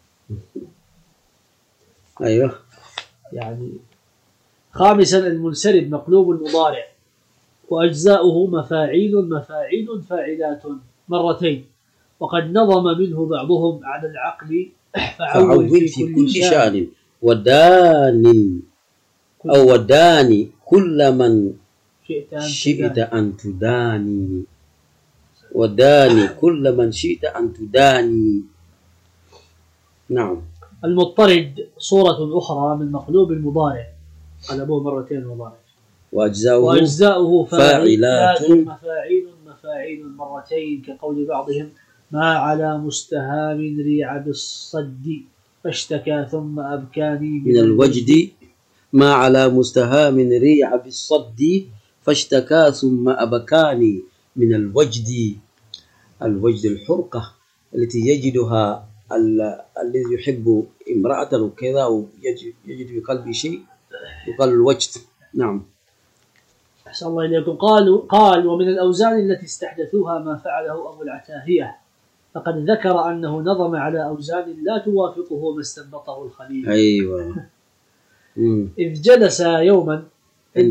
أيوه. يعني خامسا المنسرد مقلوب المضارع، وأجزاؤه مفاعيل مفاعيل فاعلات مرتين، وقد نظم منه بعضهم على العقل فعول في كل شان، ودان أو وداني كل من شئت أن تداني، وداني كل من شئت أن تداني. نعم. المضطرد صورة أخرى من مقلوب المضارع، قلبوه مرتين المضارع. وأجزاؤه فاعلات مفاعيل مفاعيل مرتين، كقول بعضهم ما على مستهام ريع بالصد فاشتكى ثم أبكاني من الوجد، ما على مستهام ريع بالصد فاشتكى ثم أبكاني من الوجد. الوجد الحرقة التي يجدها الذي يحب امرأة وكذا أو يجد في قلبه شيء يقال الوجد. نعم. أحسن الله إليكم. قال ومن الأوزان التي استحدثوها ما فعله أبو العتاهية، فقد ذكر أنه نظم على أوزان لا توافقه ما استنبطه الخليل. أيوة. إذ جلس يوما عند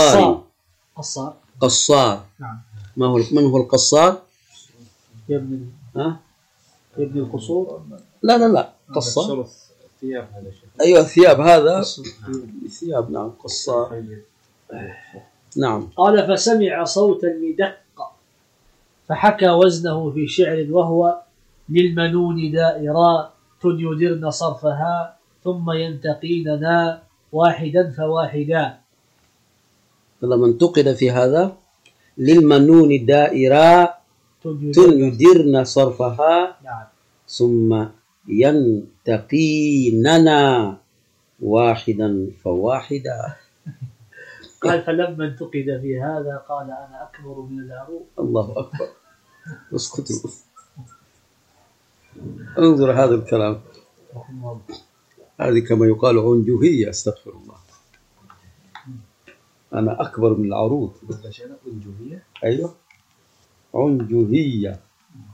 قصار. نعم. من هو القصار؟ يبني القصور. لا قصار الثياب هذا شيء. أيوة الثياب هذا ثياب. نعم قصار. نعم. قال فسمع صوتا لدق فحكى وزنه في شعر، وهو للمنون دائرات يدرن صرفها ثم ينتقيننا واحدا فواحدا. لما انتقد في هذا للمنون دائرات يدرن صرفها ثم ينتقيننا واحدا فواحدا. قال فلما انتقد في هذا قال أنا أكبر من الهروب. الله أكبر. اسكتوا. انظر هذا الكلام، هذه كما يقال عنجهية. استغفر الله. أنا أكبر من العروض. أنجهية. أيوة. عنجهية.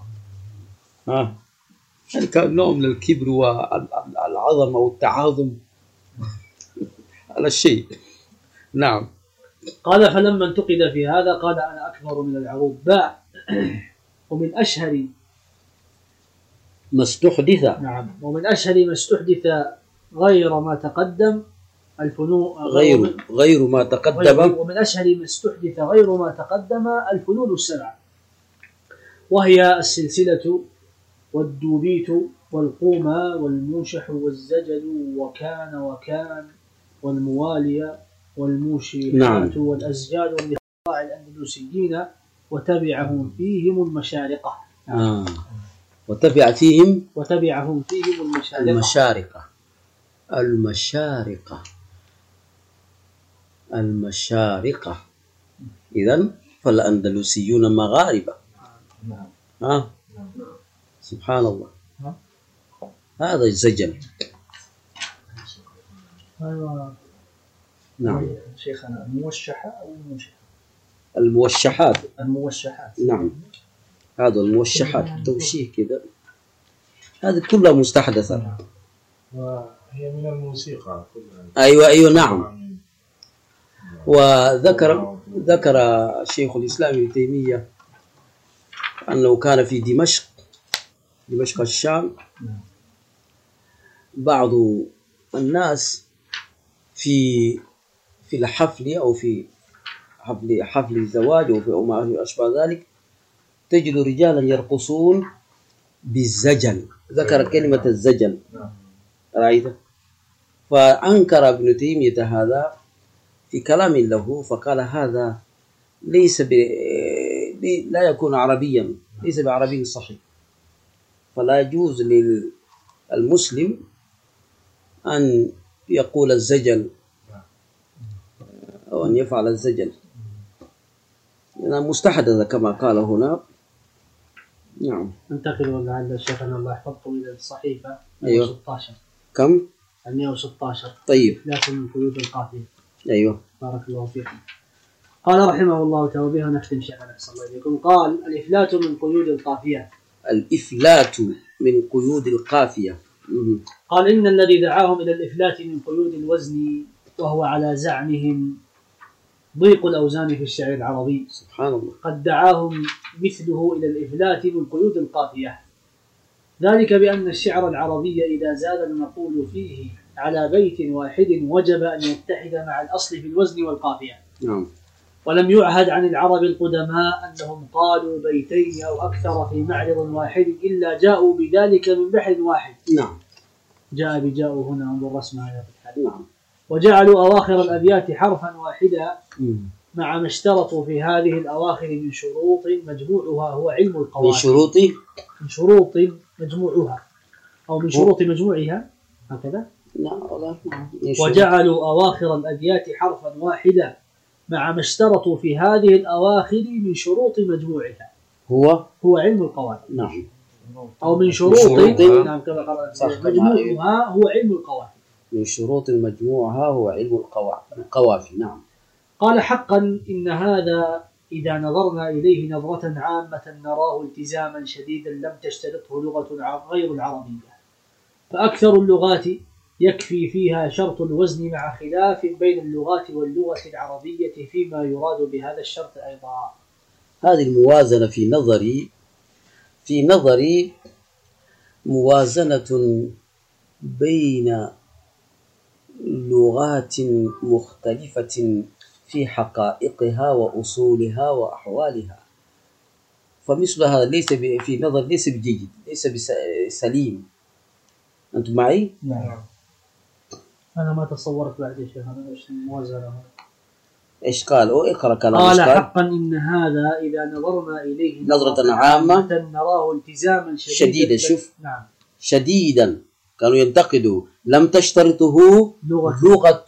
يعني كان نوع من الكبر والعظمة والتعاظم على الشيء. نعم. قال فلما انتقد في هذا قال أنا أكبر من العروب. باء ومن أشهر ما استحدث. نعم ومن أشهر ما استحدث غير ما تقدم الفنون غير ما تقدم. ومن أشهر ما استحدث غير ما تقدم الفنون السبعة، وهي السلسلة والدوبيت والقومة والموشح والزجل وكان والموالية والموشيحات. نعم. والأزجال لخضاع الأندلسيين وتبعهم فيهم المشارقة. وتبعهم فيهم المشارقة. إذن فالأندلسيون مغاربة. سبحان الله. هذا الزجل. نعم شيخنا الموشحة أو الموشحات. نعم هذا الموشحات توشيح كذا، هذه كلها مستحدثة. وهي من الموسيقى كلها. أيوة نعم. وذكر شيخ الإسلام ابن تيمية أنه كان في دمشق الشام بعض الناس في الحفل أو في حفل الزواج أو ما أشبه ذلك، تجد رجالا يرقصون بالزجل. ذكر كلمة الزجل، رأيته؟ فأنكر ابن تيمية هذا في كلام له، فقال هذا لا يكون عربيا، ليس بعربي صحيح، فلا يجوز للمسلم أن يقول الزجل أو أن يفعل الزجل، لأنها مستحدثة كما قال هنا. نعم. انتقل لعل شيخنا الله يحفظه إلى الصحيفة 116. كم؟ 116. طيب. لكن من قيود القافية. أيوه. بارك الله فيكم. قال رحمه الله تعالى، وبها نختم شيخنا صلى الله عليه وسلم. قال الإفلات من قيود القافية. الإفلات من قيود القافية. قال إن الذي دعاهم إلى الإفلات من قيود الوزن وهو على زعمهم ضيق الأوزان في الشعر العربي، سبحان الله، قد دعاهم مثله إلى الإفلات من قيود القافية، ذلك بأن الشعر العربي إذا زاد المقول فيه على بيت واحد وجب أن يتحد مع الأصل في الوزن والقافية. نعم. ولم يعهد عن العرب القدماء أنهم قالوا بيتين أو أكثر في معرض واحد إلا جاءوا بذلك من بحر واحد. نعم. جاء بجاءوا هنا انظر رسمها. نعم. وجعلوا أواخر الأبيات حرفا واحدا مع ما اشترطوا في هذه الأواخر من شروط مجموعها هو علم القواعد. من شروط مجموعها أو من شروط مجموعها هكذا. وجعلوا أواخر الأبيات حرفا واحدا مع ما اشترطوا في هذه الأواخر من شروط مجموعها هو علم القواعد. نعم. أو من شروط نعم كما قال مجموعها هو علم القواعد. من شروط مجموعها هو علم القوافي. نعم. قال حقا إن هذا إذا نظرنا إليه نظرة عامة نراه التزاما شديدا لم تشترطه لغة غير العربية، فأكثر اللغات يكفي فيها شرط الوزن مع خلاف بين اللغات واللغة العربية فيما يراد بهذا الشرط أيضا. هذه الموازنة في نظري موازنة بين لغات مختلفة في حقائقها وأصولها وأحوالها، فمثل هذا ليس في نظر ليس بجيد، ليس بسليم. أنتم معي؟ نعم. أنا ما تصورت بعد يا شيخ هذا إيش الموازنة. إيش قال؟ اقرأ كلام. قال حقا إن هذا إذا نظرنا إليه نظرة عامة نراه التزاما شديدا. شوف. نعم. شديدا كانوا ينتقدوا لم تشترطه لغة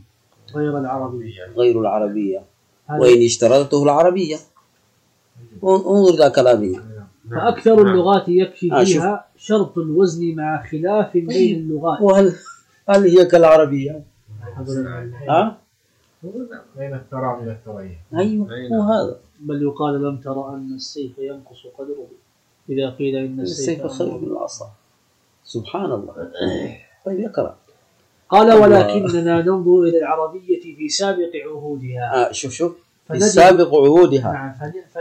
غير العربية وإن اشترطته العربية. انظر إلى كلامه. فأكثر اللغات يكفي فيها شرط الوزن مع خلاف بين اللغات. هل هي كالعربية؟ بين الترى من الترية. أيوه هو هذا. بل يقال لم تر أن السيف ينقص قدره إذا قيل إن السيف خير من العصا. سبحان الله. طيب اقرأ. قال ولكننا ننظر إلى العربية في سابق عهودها. شوف في سابق عهودها. نعم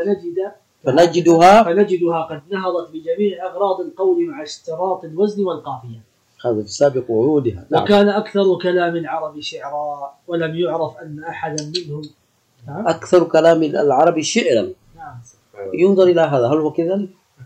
فنجدها قد نهضت بجميع أغراض القول مع اشتراط الوزن والقافية. هذا في سابق عهودها. نعم. وكان أكثر كلام العرب شعرا ولم يعرف أن أحدا منهم أكثر كلام العرب شعرا. نعم. ينظر إلى هذا، هل هو كذلك؟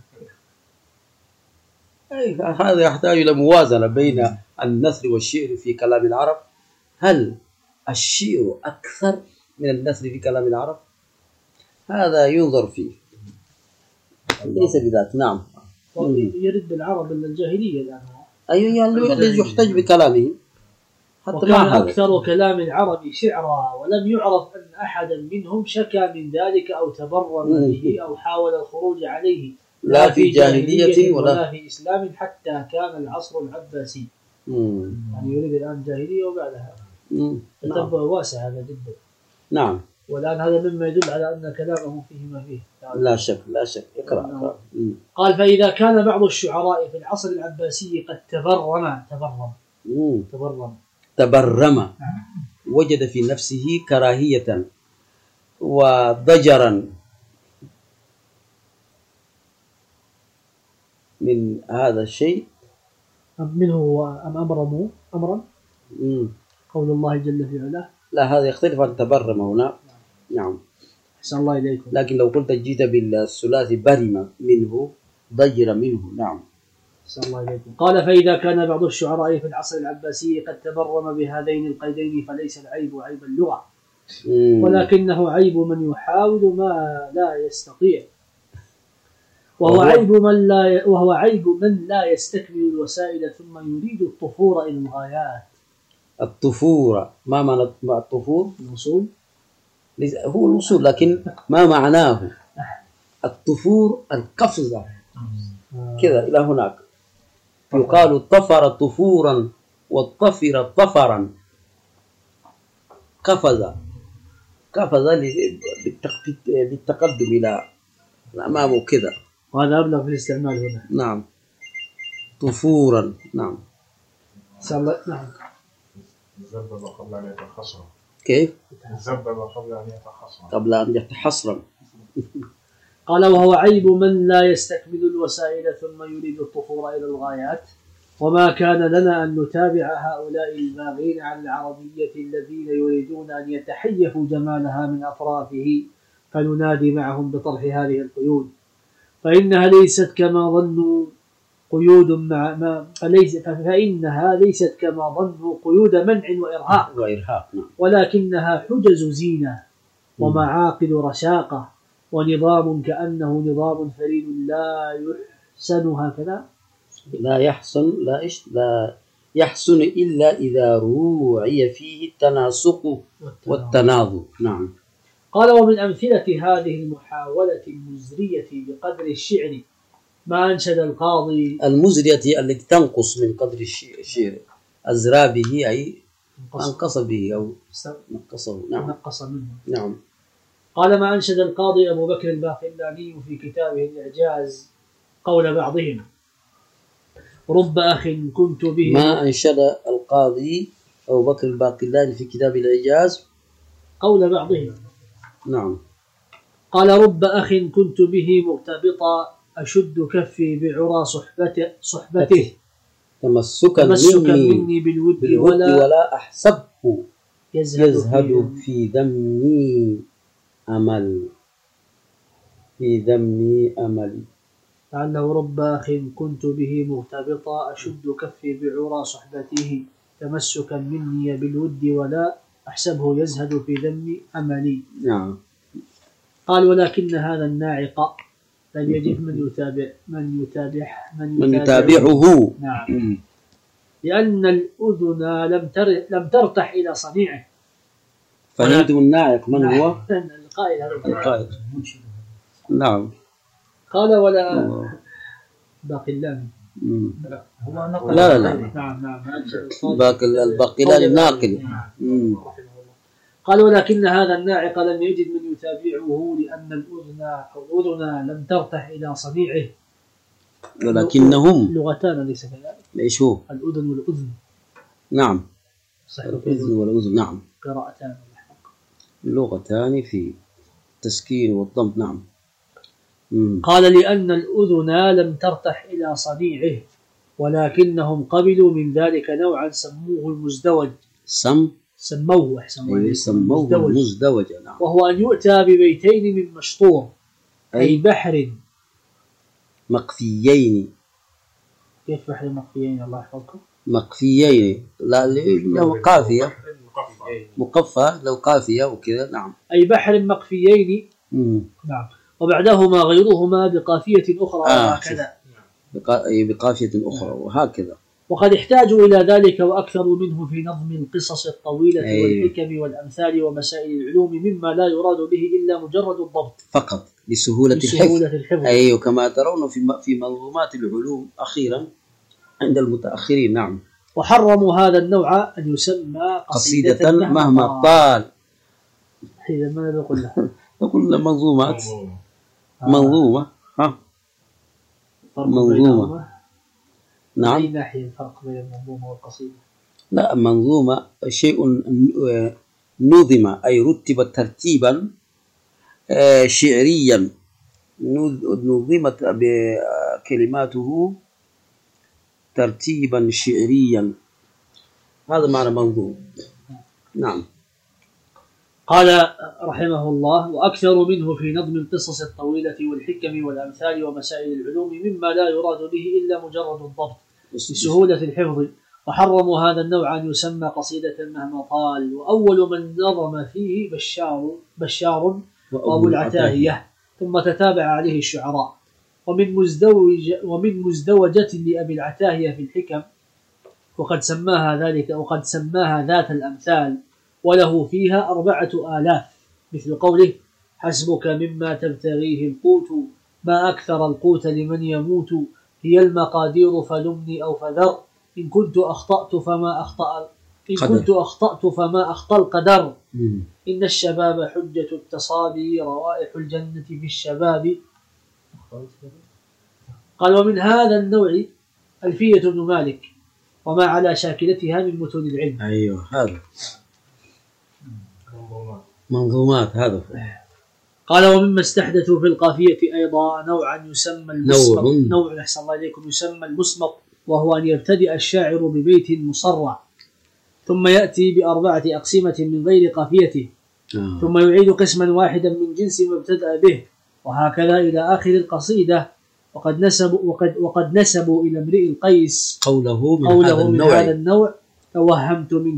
هذا يحتاج إلى موازنة بين النثر والشعر في كلام العرب. هل الشعر أكثر من النثر في كلام العرب؟ هذا ينظر فيه، ليس بذات. نعم. يرد العرب إلى الجاهلية الآن. أيوة يحتج بكلامه حتى وكان مع هذا. أكثر كلام العرب شعرا ولم يعرف أن أحدا منهم شكى من ذلك أو تبرم به أو حاول الخروج عليه لا في جاهلية ولا في إسلام حتى كان العصر العباسي. يعني يريد الآن جاهلية وبعدها. تتبع واسع هذا جدا. نعم. والآن هذا مما يدل على أن كلامه فيه ما فيه. لا شك اقرأ. قال فإذا كان بعض الشعراء في العصر العباسي قد تبرم وجد في نفسه كراهية وضجرا من هذا الشيء. منه هو أم أمرا قول الله جل في علاه. لا هذا يختلف عن تبرم هنا. نعم. أحسن الله إليكم. لكن لو قلت جيت بالثلاثي برم منه ضجر منه. نعم. أحسن الله إليكم. قال فإذا كان بعض الشعراء في العصر العباسي قد تبرم بهذين القيدين فليس العيب عيب اللغة ولكنه عيب من يحاول ما لا يستطيع، وهو عيب من لا يستكمل الوسائل ثم يريد الطفور إلى الغايات. الطفور ما معنى الطفور؟ الوصول. هو الوصول، لكن ما معناه؟ الطفور القفزة كذا إلى هناك. يقال طفر طفورا والطفر طفرا. قفز بالتقدم إلى الأمام وكذا، وهذا أبلغ في الاستعمال هنا. نعم. طفورا. نعم. نعم. زبب قبل أن يتخصم. كيف؟ زبب قبل أن يتخصم. قبل أن يتحصرا. قال وهو عيب من لا يستكمل الوسائل ثم يريد الطفور إلى الغايات. وما كان لنا أن نتابع هؤلاء الباغين على العربية الذين يريدون أن يتحيفوا جمالها من أطرافه فننادي معهم بطرح هذه القيود، فإنها ليست كما ظنوا قيود فإنها ليست كما ظنوا قيود منع وإرهاق ولكنها حجز زينة ومعاقد رشاقة ونظام كأنه نظام فريد لا يحسن هكذا لا يحسن إلا إذا روعي فيه التناسق والتناظر. نعم. قال ومن أمثلة هذه المحاولة المزرية بقدر الشعر ما أنشد القاضي. المزرية التي تنقص من قدر الشعر، أزرى به أي أنقص به أو نقصه. نعم. نقص منه. نعم. قال ما أنشد القاضي أبو بكر الباقلاني في كتابه الإعجاز قول بعضهم رب أخ كنت به. ما أنشد القاضي أبو بكر الباقلاني في كتاب الإعجاز قول بعضهم. نعم. قال رب أخ كنت به مرتبطا أشد كفي بعرى صحبته تمسكا مني بالود ولا أحسبه يزهد في ذمي أمل. لعله رب أخ كنت به مرتبطا أشد كفي بعرى صحبته تمسكا مني بالود ولا أحسبه يزهد في ذم أملي. نعم. قال ولكن هذا الناعق لم يجد من يتابعه. نعم. لأن الأذن لم ترتح إلى صنيعه. فهمتم الناعق من هو؟ القائد. نعم. قال ولا باقلاني. لا. نعم. الباقلاني الناقل. قال ولكن هذا الناعق لم يجد من يتابعه لأن الأذن لم ترتح إلى صنيعه. ولكنهم لغتان ليس كذلك. ايش هو؟ الأذن والأذن. نعم. صحيح. الأذن والأذن نعم. قراءتان. لغتان في التسكين والضم نعم. قال لأن الأذن لم ترتح إلى صنيعه ولكنهم قبلوا من ذلك نوعا سموه المزدوج. سموه المزدوج نعم. وهو أن يؤتى ببيتين من مشطور أي بحر مقفيين. كيف بحر مقفيين الله يحفظكم؟ مقفيين لا لو قافية مقفى لو قافية وكذا نعم. أي بحر مقفيين نعم. وبعدهما غيرهما بقافية أخرى وهكذا. بقافية أخرى وهكذا. وقد احتاجوا إلى ذلك وأكثر منه في نظم القصص الطويلة والحكم والأمثال ومسائل العلوم مما لا يراد به إلا مجرد الضبط فقط لسهولة الحفظ. وكما ترون في منظومات العلوم أخيرا عند المتأخرين نعم. وحرموا هذا النوع أن يسمى قصيدة مهما طال. إذا ما نقول له نقول منظومات منظومة منظومة نعم. أي ناحية الفرق بين المنظومة والقصيدة؟ لا منظومة شيء نظم أي رتب ترتيبا شعريا نظمت بكلماته ترتيبا شعريا هذا معنى منظوم نعم. قال رحمه الله وأكثر منه في نظم القصص الطويلة والحكم والأمثال ومسائل العلوم مما لا يراد به إلا مجرد الضبط لسهولة الحفظ. وحرموا هذا النوع أن يسمى قصيدة مهما طال. وأول من نظم فيه بشار وأبو العتاهية ثم تتابع عليه الشعراء. ومن مزدوجة لأبي العتاهية في الحكم وقد سماها ذات الأمثال وله فيها 4000 مثل قوله حسبك مما تبتغيه القوت ما أكثر القوت لمن يموت هي المقادير فلمني أو فذر إن كنت أخطأت فما أخطأ القدر إن الشباب حجة التصابي روائح الجنة في الشباب. قال ومن هذا النوع ألفية بن مالك وما على شاكلتها من متون العلم. أيوه هذا منظومات هذا. قال ومما استحدثوا في القافية أيضا نوعا يسمى المسمط. نوع أحسن الله إليكم يسمى المسمط وهو أن يبتدئ الشاعر ببيت مصرع ثم يأتي ب4 أقسمة من غير قافيته ثم يعيد قسما واحدا من جنس ما ابتدأ به وهكذا إلى آخر القصيدة. وقد نسبوا إلى امرئ القيس قوله من هذا النوع توهمت من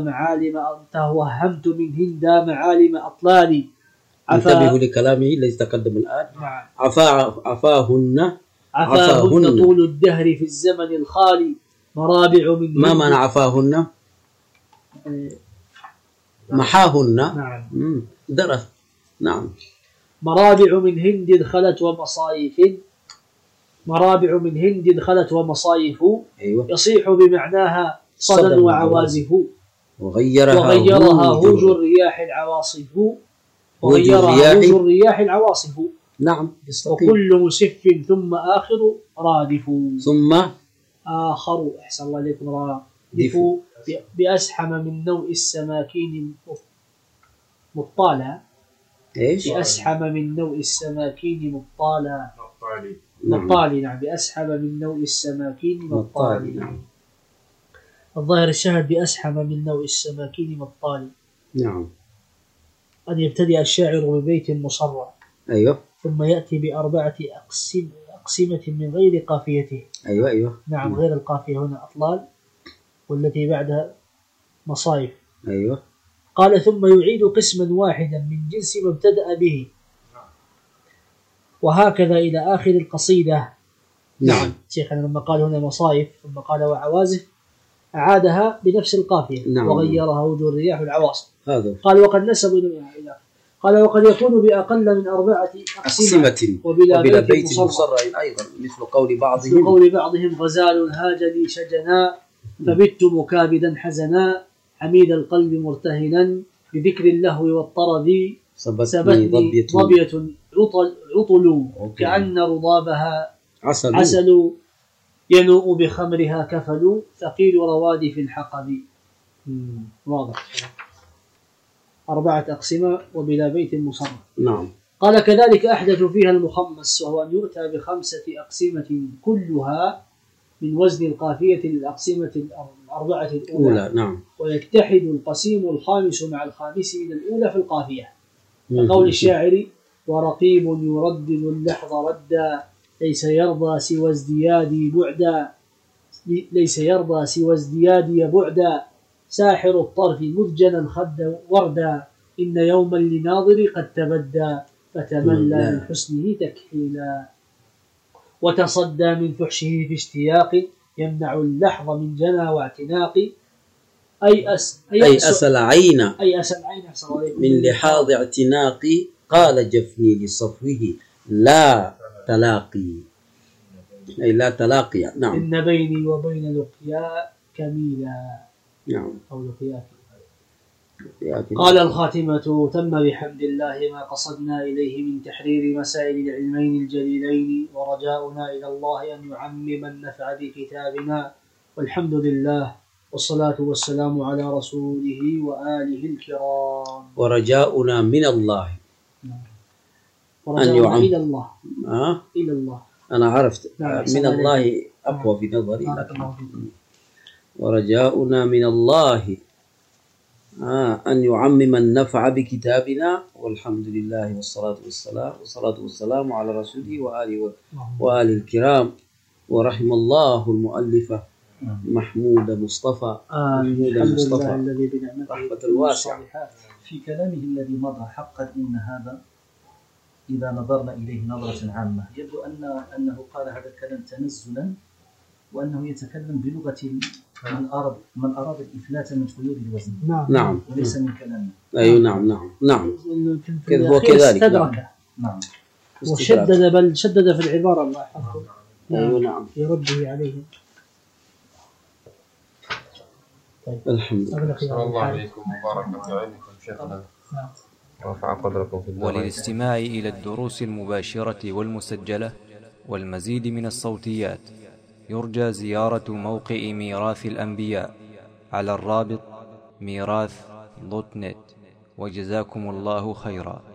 هندا معالم أطلالي. انتبهوا لكلامه الذي تقدم الآن. عفاهن طول الدهر في الزمن الخالي مرابع من ما معنى عفاهن؟ محاهن نعم. درس نعم. مرابع من هند خلت ومصايف أيوة. يصيح بمعناها صدى وعوازف وغيرها هوج الرياح العواصف نعم. وكل مسف ثم آخر رادف ثم آخر أحسن الله عليكم رادف بأسحم من نوء السماكين مطالا. إيش؟ بأسحم من نوء السماكين مطالا مطالي نعم. بأسحم من نوء السماكين مطالي الظاهر الشاهد بأسحم من نوء السماكين مطالي نعم. أن يبتدئ الشاعر ببيت مصرع أيوه ثم يأتي ب4 أقسمة من غير قافيته. أيوه نعم. غير القافية هنا أطلال والتي بعدها مصايف. أيوه. قال ثم يعيد قسما واحدا من جنس ما ابتدأ به وهكذا إلى آخر القصيدة. نعم. شيخنا لما قال هنا مصايف ثم قال وعوازف أعادها بنفس القافية. نعم. وغيرها وجه الرياح العواصف. هذا. قال وقد نسبوا إلى قال وقد يكون بأقل من 4 أقسمة وبلا بيت مصرع أيضا مثل قول بعضهم غزال هاج لي شجنا فبت مكابدا حزنا حميد القلب مرتهنا بذكر اللهو والطرد سبتني ضبية ضبية عطل كأن رضابها عسل ينوء بخمرها كفل ثقيل روادي في الحقب. واضح. 4 أقسمة وبلا بيت مصرح. نعم. قال كذلك أحدث فيها المخمس، وهو أن يؤتى ب5 أقسمة كلها من وزن القافية للأقسمة 4 الأولى. نعم. ويتحد القسيم الخامس مع الخامس إلى الأولى في القافية، كقول الشاعر: ورقيب يردد اللحظ ردا ليس يرضى سوى ازديادي بعدا ساحر الطرف مذجنا خد وردا إن يوما لناظر قد تبدى فتملى من حسنه تكحيلا وتصدى من فحشه في اشتياق يمنع اللحظ من جنى واعتناق أيأس العين من لحاظ اعتناقي قال جفني لصفوه لا تلاقي، أي لا تلاقي. نعم. إن بيني وبين لقياء كميلا. نعم. أو لقياك. قال الخاتمة: تم بحمد الله ما قصدنا إليه من تحرير مسائل العلمين الجليلين، ورجاؤنا إلى الله أن يعمم النفع بكتابنا، والحمد لله والصلاة والسلام على رسوله وآله الكرام. ورجاؤنا من الله أن يعمم إلى الله. إلى الله. أنا عرفت. من الله أقوى في نظري. ورجاؤنا من الله أن يعمم النفع بكتابنا، والحمد لله والصلاة والسلام على رسوله وآله الكرام. ورحم الله المؤلفة محمود مصطفى. الذي بنعمته رحمة الواسعة. في كلامه الذي مضى حقا إن هذا إذا نظرنا إليه نظرة عامة يبدو أنه قال هذا الكلام تنزلا، وأنه يتكلم بلغة من أراد الإفلات من قيود الوزن. نعم. وليس من كلامه. أيوة. نعم. هو كذلك. نعم. وشدد في العبارة الله يحفظه. أيوة. نعم. يرده عليه. طيب. الحمد لله. الله عليكم وبارك في علمكم شيخنا. ورفع قدركم في الدارين. وللاستماع إلى الدروس المباشرة والمسجلة والمزيد من الصوتيات يرجى زيارة موقع ميراث الأنبياء على الرابط ميراث.net. وجزاكم الله خيرا.